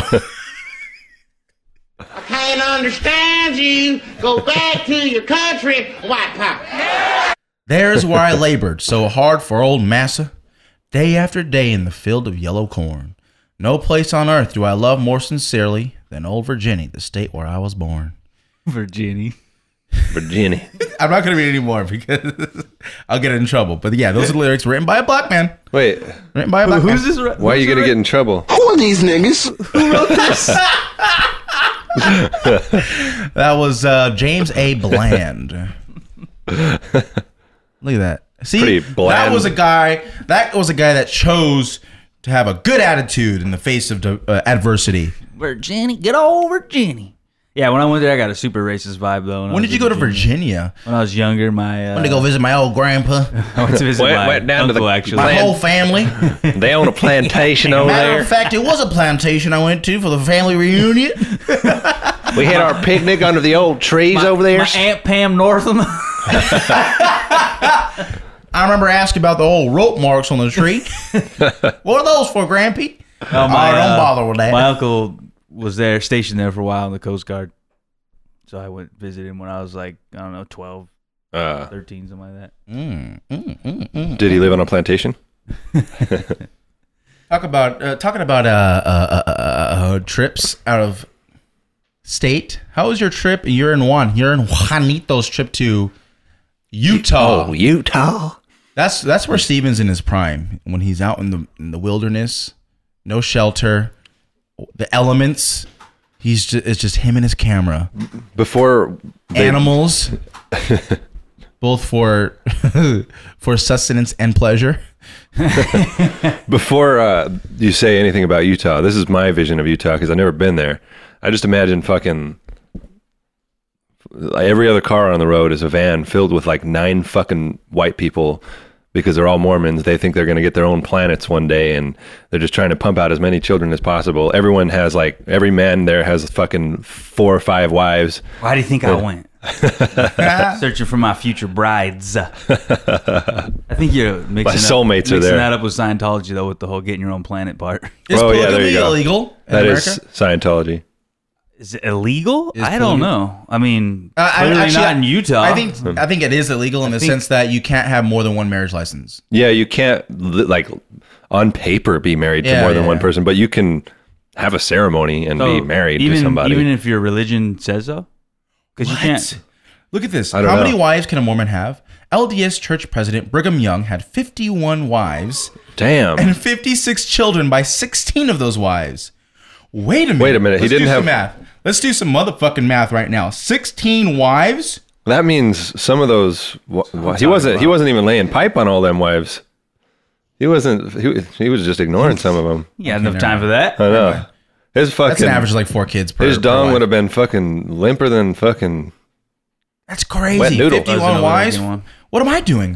I can't understand you. Go back to your country, white power. There's where I labored so hard for old massa, day after day in the field of yellow corn. No place on earth do I love more sincerely than old Virginia, the state where I was born. Virginia. Virginia. I'm not going to read any more because I'll get in trouble. But yeah, those are the lyrics written by a black man. Wait, Written by a black man. Who's this? why are you gonna get in trouble? Who are these niggas? That was James A. Bland. Look at that. See, Pretty bland. That was a guy that chose to have a good attitude in the face of adversity. Virginia. Get old Virginia. Yeah, when I went there, I got a super racist vibe, though. When did you go to Virginia? When I was younger, I Went to go visit my old grandpa, went to visit my Went down to uncle, the- actually. my Man. whole family. They own a plantation over Matter there. of fact, it was a plantation I went to for the family reunion. We had our picnic under the old trees over there. My Aunt Pam Northam. I remember asking about the old rope marks on the tree. What are those for, Grampy? Oh, don't bother with that. My uncle was there, stationed there for a while in the Coast Guard. So I went visit him when I was like, I don't know, 12, 13, something like that. Did he live on a plantation? Talking about trips out of state. How was your trip? You're in Juanito's trip to Utah. Oh, Utah. That's where Steven's in his prime, when he's out in the wilderness, no shelter, the elements. It's just him and his camera. Before Animals, both for sustenance and pleasure. Before you say anything about Utah, this is my vision of Utah because I've never been there. I just imagine fucking like every other car on the road is a van filled with like 9 fucking white people because they're all Mormons. They think they're going to get their own planets one day, and they're just trying to pump out as many children as possible. Everyone has every man there has fucking 4 or 5 wives. Why do you think I went? Searching for my future brides. I think you're mixing, My soulmates are mixing there. that up with Scientology, though, with the whole getting your own planet part. Is Oh, yeah, there you polygamy go. illegal in That America? is Scientology. Is it illegal? Is I don't polygamy- know. I mean, I- clearly actually, not in Utah. I think it is illegal in the think- sense that you can't have more than one marriage license. Yeah, you can't on paper be married to Yeah, more than yeah, one yeah. person, but you can have a ceremony and be married even, to somebody. even if your religion says so? Because you can't. Look at this. I don't How know. many wives can a Mormon have? LDS Church President Brigham Young had 51 wives Damn. and 56 children by 16 of those wives. Wait a minute. Wait a minute. He Let's didn't do some have- math. Let's do some motherfucking math right now. 16 wives? That means some of those. He wasn't even laying pipe on all them wives. He wasn't. He was just ignoring some of them. You got enough time for that. I know. His fucking That's an average of like 4 kids per. his per dong wife. would have been fucking limper than fucking. That's crazy. Wet noodle. 51 wives. One. What am I doing?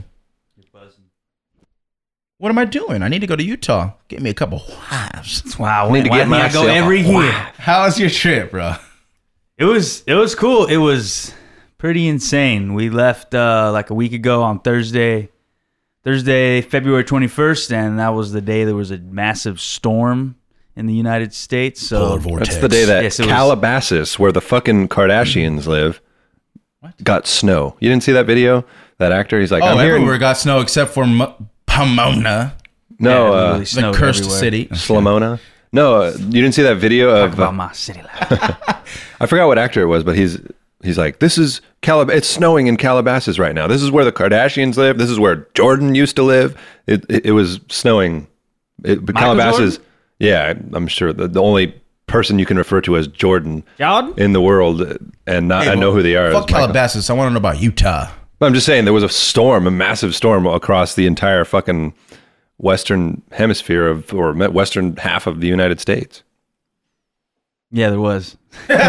What am I doing? I need to go to Utah. Get me a couple wives. Wow, Need to why get didn't I go myself every a year? How was your trip, bro? It was cool. It was pretty insane. We left like a week ago on Thursday, February 21st, and that was the day there was a massive storm in the United States. So Polar vortex. That's the day that Yes, it was- Calabasas, where the fucking Kardashians live, got snow. You didn't see that video? That actor, he's like, Oh, I'm here. everywhere got snow except for Pomona, No, Yeah, it really the snowed cursed everywhere. city. Slamona. No, you didn't see that video Talk of. about my city life. I forgot what actor it was, but he's like, this is It's snowing in Calabasas right now. This is where the Kardashians live. This is where Jordan used to live. It was snowing. But Calabasas. Jordan? Yeah, I'm sure the only person you can refer to as Jordan Jordan? in the world, and not Hey, I know who they are. Fuck is Michael. Calabasas. I want to know about Utah. But I'm just saying there was a storm, a massive storm across the entire fucking western hemisphere or western half of the United States. Yeah, there was.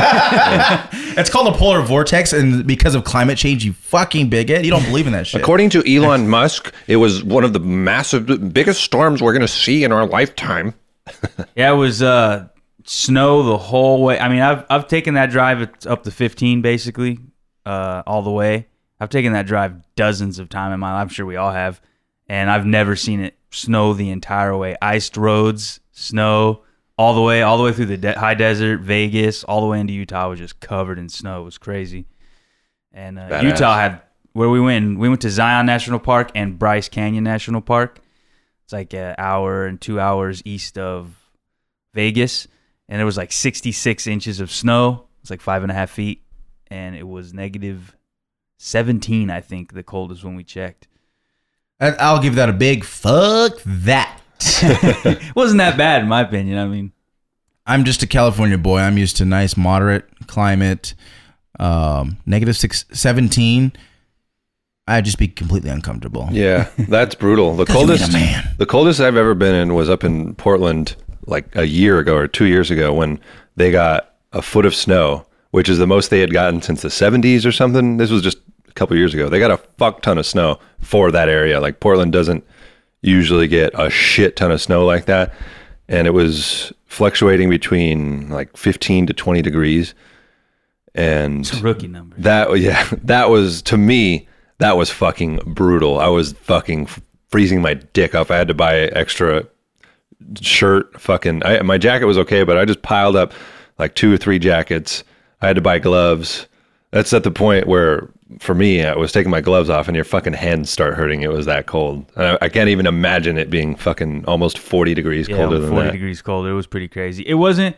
It's called a polar vortex, and because of climate change, you fucking bigot. You don't believe in that shit. According to Elon Musk, it was one of the biggest storms we're going to see in our lifetime. Yeah, it was snow the whole way. I mean, I've taken that drive up to 15 basically, all the way. I've taken that drive dozens of times in my life. I'm sure we all have, and I've never seen it snow the entire way. Iced roads, snow all the way through the high desert, Vegas, all the way into Utah was just covered in snow. It was crazy. And Utah had where we went. We went to Zion National Park and Bryce Canyon National Park. It's like an hour and 2 hours east of Vegas, and there was like 66 inches of snow. It's like 5.5 feet, and it was negative 17, I think, the coldest when we checked. I'll give that a big fuck that. It wasn't that bad, in my opinion. I mean, I'm just a California boy. I'm used to nice, moderate climate. Negative 17. I'd just be completely uncomfortable. Yeah, that's brutal. The Doesn't mean coldest, a man. the coldest I've ever been in was up in Portland, like a year ago or 2 years ago, when they got a foot of snow, which is the most they had gotten since the 70s or something. This was just a couple years ago. They got a fuck ton of snow for that area. Like Portland doesn't usually get a shit ton of snow like that, and it was fluctuating between like 15 to 20 degrees. And it's a rookie number. that was, to me, that was fucking brutal. I was fucking freezing my dick off. I had to buy extra shirt. My jacket was okay, but I just piled up like 2 or 3 jackets. I had to buy gloves. That's at the point where, for me, I was taking my gloves off and your fucking hands start hurting. It was that cold. I can't even imagine it being fucking almost 40 degrees colder than 40 that. degrees colder. It was pretty crazy. It wasn't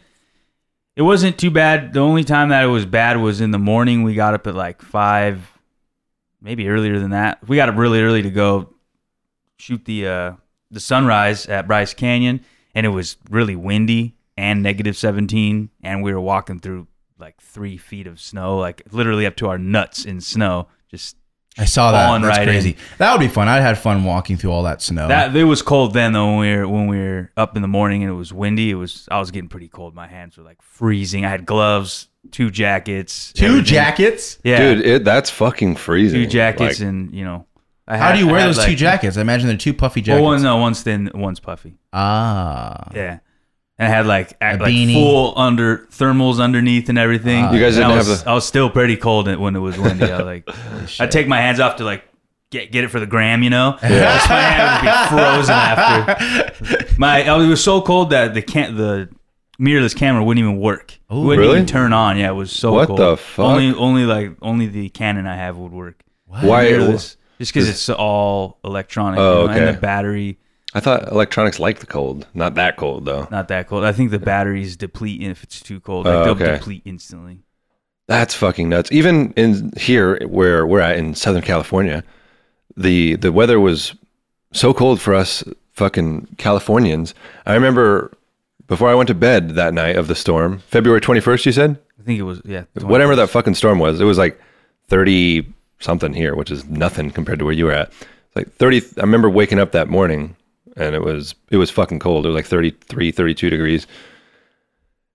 too bad. The only time that it was bad was in the morning. We got up at like 5, maybe earlier than that. We got up really early to go shoot the sunrise at Bryce Canyon, and it was really windy and negative 17, and we were walking through like 3 feet of snow, like literally up to our nuts in snow. Just I saw that. falling That's right crazy. in. That would be fun. I had fun walking through all that snow. That it was cold then though. When we were up in the morning and it was windy, I was getting pretty cold. My hands were like freezing. I had gloves, 2 jackets, 2 everything. jackets? Yeah, Dude, that's fucking freezing. 2 jackets, Like, and How do you wear I had, those like, 2 jackets? I imagine they're 2 puffy jackets. Well, one's thin, one's puffy. Ah. Yeah, and I had like beanie. full thermals underneath and everything. You guys And didn't I have was, I was still pretty cold when it was windy. I'd take my hands off to like get it for the gram, Just my hand would be frozen after. It was so cold that the mirrorless camera wouldn't even work. It wouldn't really? even turn on. Yeah, it was so What cold. the fuck? Only the Canon I have would work. Why? Mirrorless. Just because it's all electronic. Oh, And okay. the battery, I thought electronics liked the cold. Not that cold, though. not that cold. I think the batteries deplete if it's too cold. Oh, They'll okay. deplete instantly. That's fucking nuts. Even in here, where we're at in Southern California, the weather was so cold for us fucking Californians. I remember before I went to bed that night of the storm, February 21st, you said? I think it was, yeah. Whatever that fucking storm was, it was like 30 something here, which is nothing compared to where you were at. It's like 30. I remember waking up that morning and it was fucking cold. It was like 33, 32 degrees.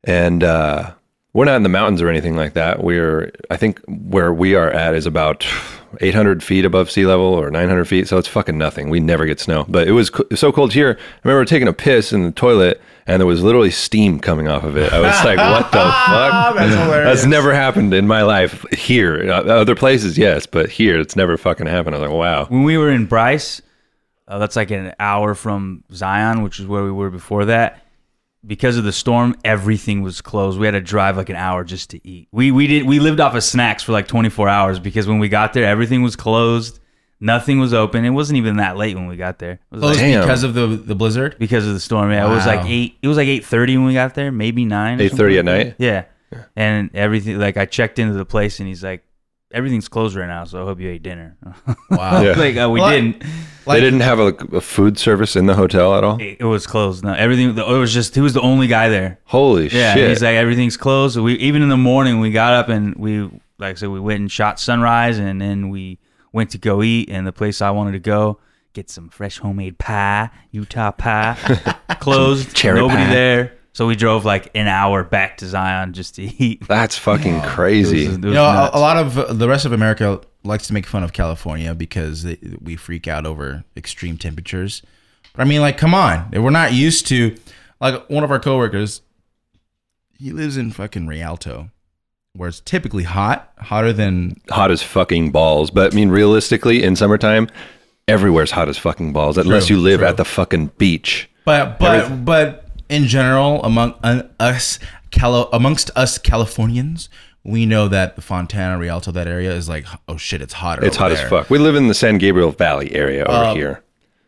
And we're not in the mountains or anything like that. I think where we are at is about 800 feet above sea level or 900 feet. So it's fucking nothing. We never get snow. But it was so cold here. I remember taking a piss in the toilet and there was literally steam coming off of it. I was like, what the fuck? That's hilarious. That's never happened in my life here. Other places, yes. But here, it's never fucking happened. I was like, wow. When we were in Bryce, that's like an hour from Zion, which is where we were before that. Because of the storm, everything was closed. We had to drive like an hour just to eat. We lived off of snacks for like 24 hours because when we got there, everything was closed. Nothing was open. It wasn't even that late when we got there. It was Closed like, because of the blizzard? because of the storm. Yeah, it was like Wow. 8. It was like 8:30 when we got there, maybe 9. or 8:30 something at like night? that. Yeah. And everything, like I checked into the place and he's like, everything's closed right now, so I hope you ate dinner. Wow. Yeah. Like we Well, didn't. They didn't have a food service in the hotel at all? It was closed. No, everything. It was just he was the only guy there. Holy Yeah, shit. he's like everything's closed. So we even in the morning we got up and we like I said we went and shot sunrise and then we went to go eat and the place I wanted to go get some fresh homemade pie, Utah pie, closed, Cherry nobody pie. there. So we drove like an hour back to Zion just to eat. That's fucking crazy. It was You know, nuts. a lot of the rest of America likes to make fun of California because we freak out over extreme temperatures. But I mean, like, come on. We're not used to, like, one of our coworkers, he lives in fucking Rialto, where it's typically hotter than... Hot as fucking balls. But I mean, realistically, in summertime, everywhere's hot as fucking balls, unless True, you live true. at the fucking beach. But in general, amongst us Californians, we know that the Fontana, Rialto, that area is like, oh shit, it's hotter. It's over hot there. as fuck. We live in the San Gabriel Valley area over here.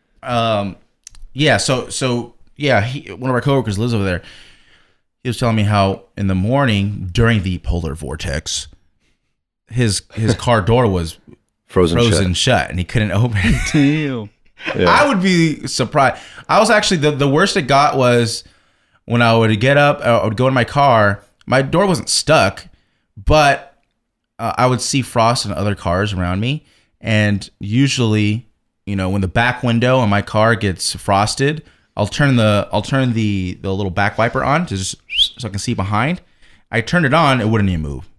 Yeah, so yeah, one of our coworkers lives over there. He was telling me how in the morning during the polar vortex, his car door was Frozen shut and he couldn't open it. Ew. Yeah. I would be surprised. I was actually the worst it got was when I would get up, I would go in my car. My door wasn't stuck, but I would see frost in other cars around me, and usually, you know, when the back window on my car gets frosted, I'll turn the little back wiper on to just so I can see behind. I turned it on, it wouldn't even move.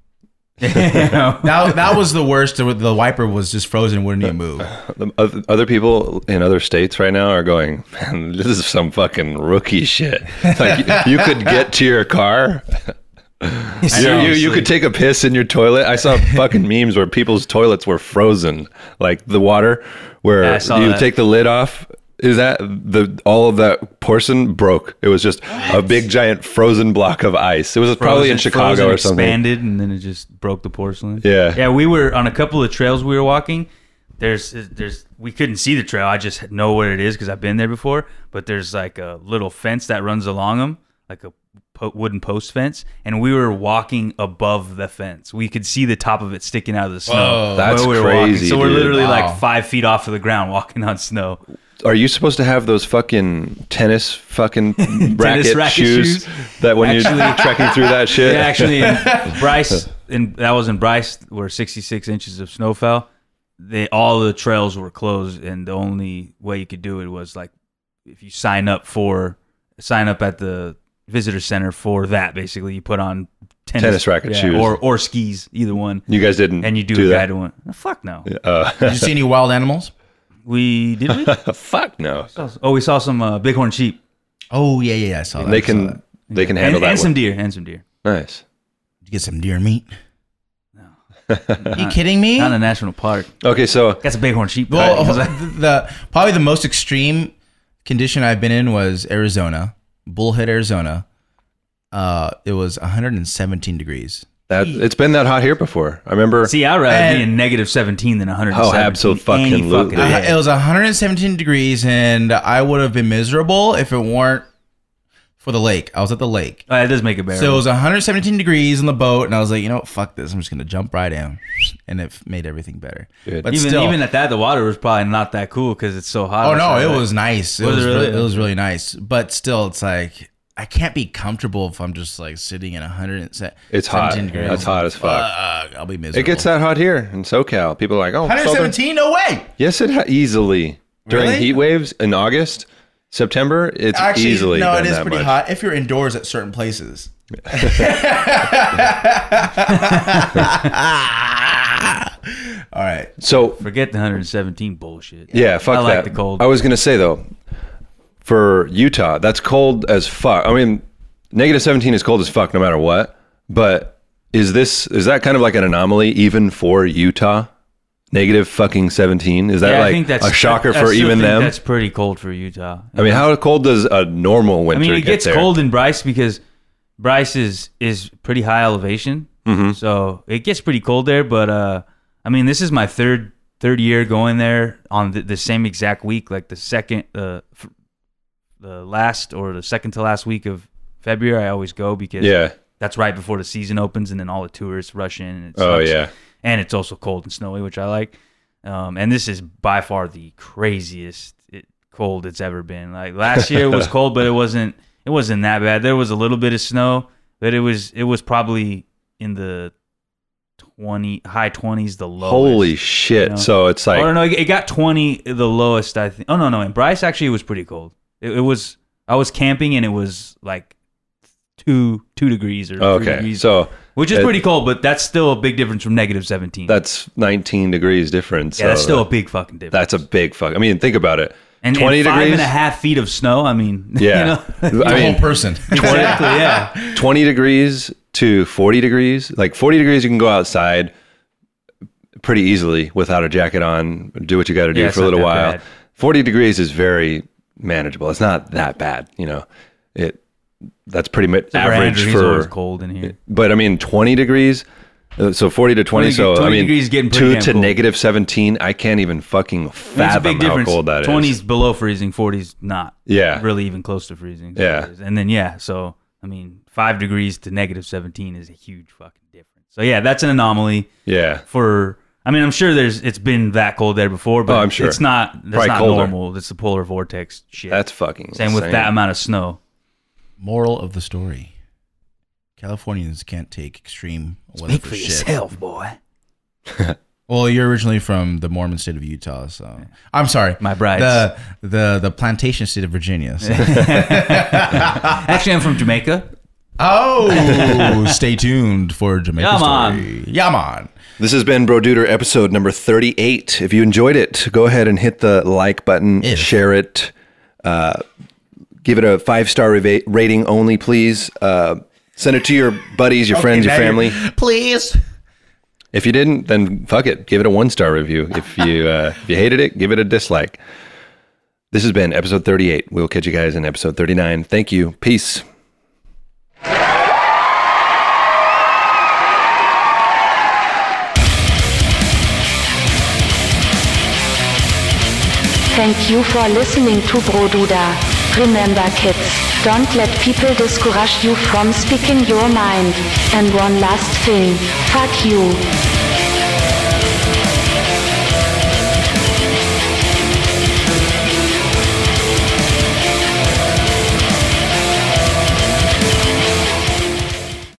That was the worst. The wiper was just frozen, wouldn't even move. Other people in other states right now are going, man, this is some fucking rookie shit. Like, you could get to your car. You could take a piss in your toilet. I saw fucking memes where people's toilets were frozen, like the water, where Yeah, I saw you that. take the lid off. Is that all of that portion broke? It was just a big giant frozen block of ice. It was probably in Chicago frozen, or something. Expanded and then it just broke the porcelain. Yeah. Yeah, we were on a couple of trails we were walking. There's we couldn't see the trail. I just know what it is because I've been there before. But there's like a little fence that runs along them, like a wooden post fence, and we were walking above the fence. We could see the top of it sticking out of the snow. Whoa. That's while we were walking. crazy, So we're dude. literally Wow. like 5 feet off of the ground walking on snow. Are you supposed to have those fucking tennis fucking racket shoes that when you're trekking through that shit? Yeah, actually, in Bryce, that was in Bryce, where 66 inches of snow fell. All the trails were closed, and the only way you could do it was like if you sign up at the visitor center for that. Basically, you put on Tennis racket shoes. or skis, either one, You guys didn't and you do a that? guided one. Fuck no. Did you see any wild animals? Did we? Fuck no. Oh, we saw some bighorn sheep Oh yeah, I saw that. They I saw can that. they can handle that and some one. deer and some deer. Nice. Did you get some deer meat? Are you kidding me? Not in a national park. Okay, so Got some bighorn sheep. Well, though. the probably the most extreme condition I've been in was Arizona, Bullhead, Arizona. It was 117 degrees. it's been that hot here before. I remember. See, I'd rather be And- in negative 17 than 117. Oh, absolutely. Any fucking Yeah. day. It was 117 degrees, and I would have been miserable if it weren't for the lake. I was at the lake. Oh, that does make it bearable. So it was 117 degrees on the boat, and I was like, you know what, fuck this. I'm just going to jump right in. And it made everything better. Good. But even still, even at that, the water was probably not that cool because it's so hot. oh, no, outside, it right? was nice. It Was was, it really? really? It was really nice. But still, it's like, I can't be comfortable if I'm just like sitting in 117 It's hot. degrees. It's hot as fuck. I'll be miserable. It gets that hot here in SoCal. People are like, oh, Southern- 117? No way. Yes, easily during Really? heat waves in August, September. It's Actually, easily no, been it is that pretty much. hot if you're indoors at certain places. All right. So Forget the 117 bullshit. yeah, fuck I like that. the cold. I was gonna say though, for Utah, that's cold as fuck. I mean, -17 is cold as fuck no matter what. But is that kind of like an anomaly even for Utah? -17. Is that Yeah, I like think that's a shocker I for still even think them? That's pretty cold for Utah. I mean, how cold does a normal winter I mean, it get gets there? cold in Bryce because Bryce is pretty high elevation, so it gets pretty cold there. But I mean, this is my third year going there on the same exact week, like the second to last week of February. I always go because that's right before the season opens, and then all the tourists rush in. And it sucks. And it's also cold and snowy, which I like. And this is by far the craziest cold it's ever been. Like last year it was cold, but it wasn't that bad. There was a little bit of snow, but it was probably in the high 20s, the lowest. Holy shit! You know? So it's like, oh no, it got 20, the lowest I think. Oh no, in Bryce actually it was pretty cold. It was. I was camping and it was like 2 degrees or 3 degrees. So which is pretty cold, but that's still a big difference from -17. that's 19 degrees difference. Yeah, that's so still a big fucking difference. That's a big fuck. I mean, think about it. And 20 degrees, 5.5 feet of snow. I mean, Yeah. you know? I The mean, whole person. Exactly. Yeah. 20 degrees to 40 degrees. Like 40 degrees, you can go outside pretty easily without a jacket on, do what you got to do Yeah, for a it's little not that while. bad. 40 degrees is very manageable. It's not that bad, you know. That's pretty much Except for average Andrew, he's for. always cold in here. But I mean, 20 degrees. So 40 to 20. 20 So I 20 mean, degrees is getting pretty 2 damn to cold. -17. I can't even fucking It's a fathom big how difference. cold that is. 20's below freezing, 40's not. Yeah. Really even close to freezing. So Yeah. it is. And then, so, I mean, 5 degrees to -17 is a huge fucking difference. So, yeah, that's an anomaly Yeah. I mean, I'm sure it's been that cold there before, but I'm sure. that's not Probably colder. normal. It's the polar vortex shit. That's fucking Same with insane. that amount of snow. Moral of the story: Californians can't take extreme weather for shit. boy. Well, you're originally from the Mormon state of Utah, so I'm sorry, My brides. the plantation state of Virginia. So. Actually, I'm from Jamaica. Oh, stay tuned for Jamaica Yeah, man. story. Yeah, man. This has been Bro Duder episode number 38. If you enjoyed it, go ahead and hit the like button, share it, give it a 5-star rating only, please. Send it to your buddies, your friends, your family. Please. If you didn't, then fuck it. Give it a 1-star review. If you hated it, give it a dislike. This has been episode 38. We'll catch you guys in episode 39. Thank you. Peace. Thank you for listening to Bro Duda. Remember kids, don't let people discourage you from speaking your mind. And one last thing, fuck you.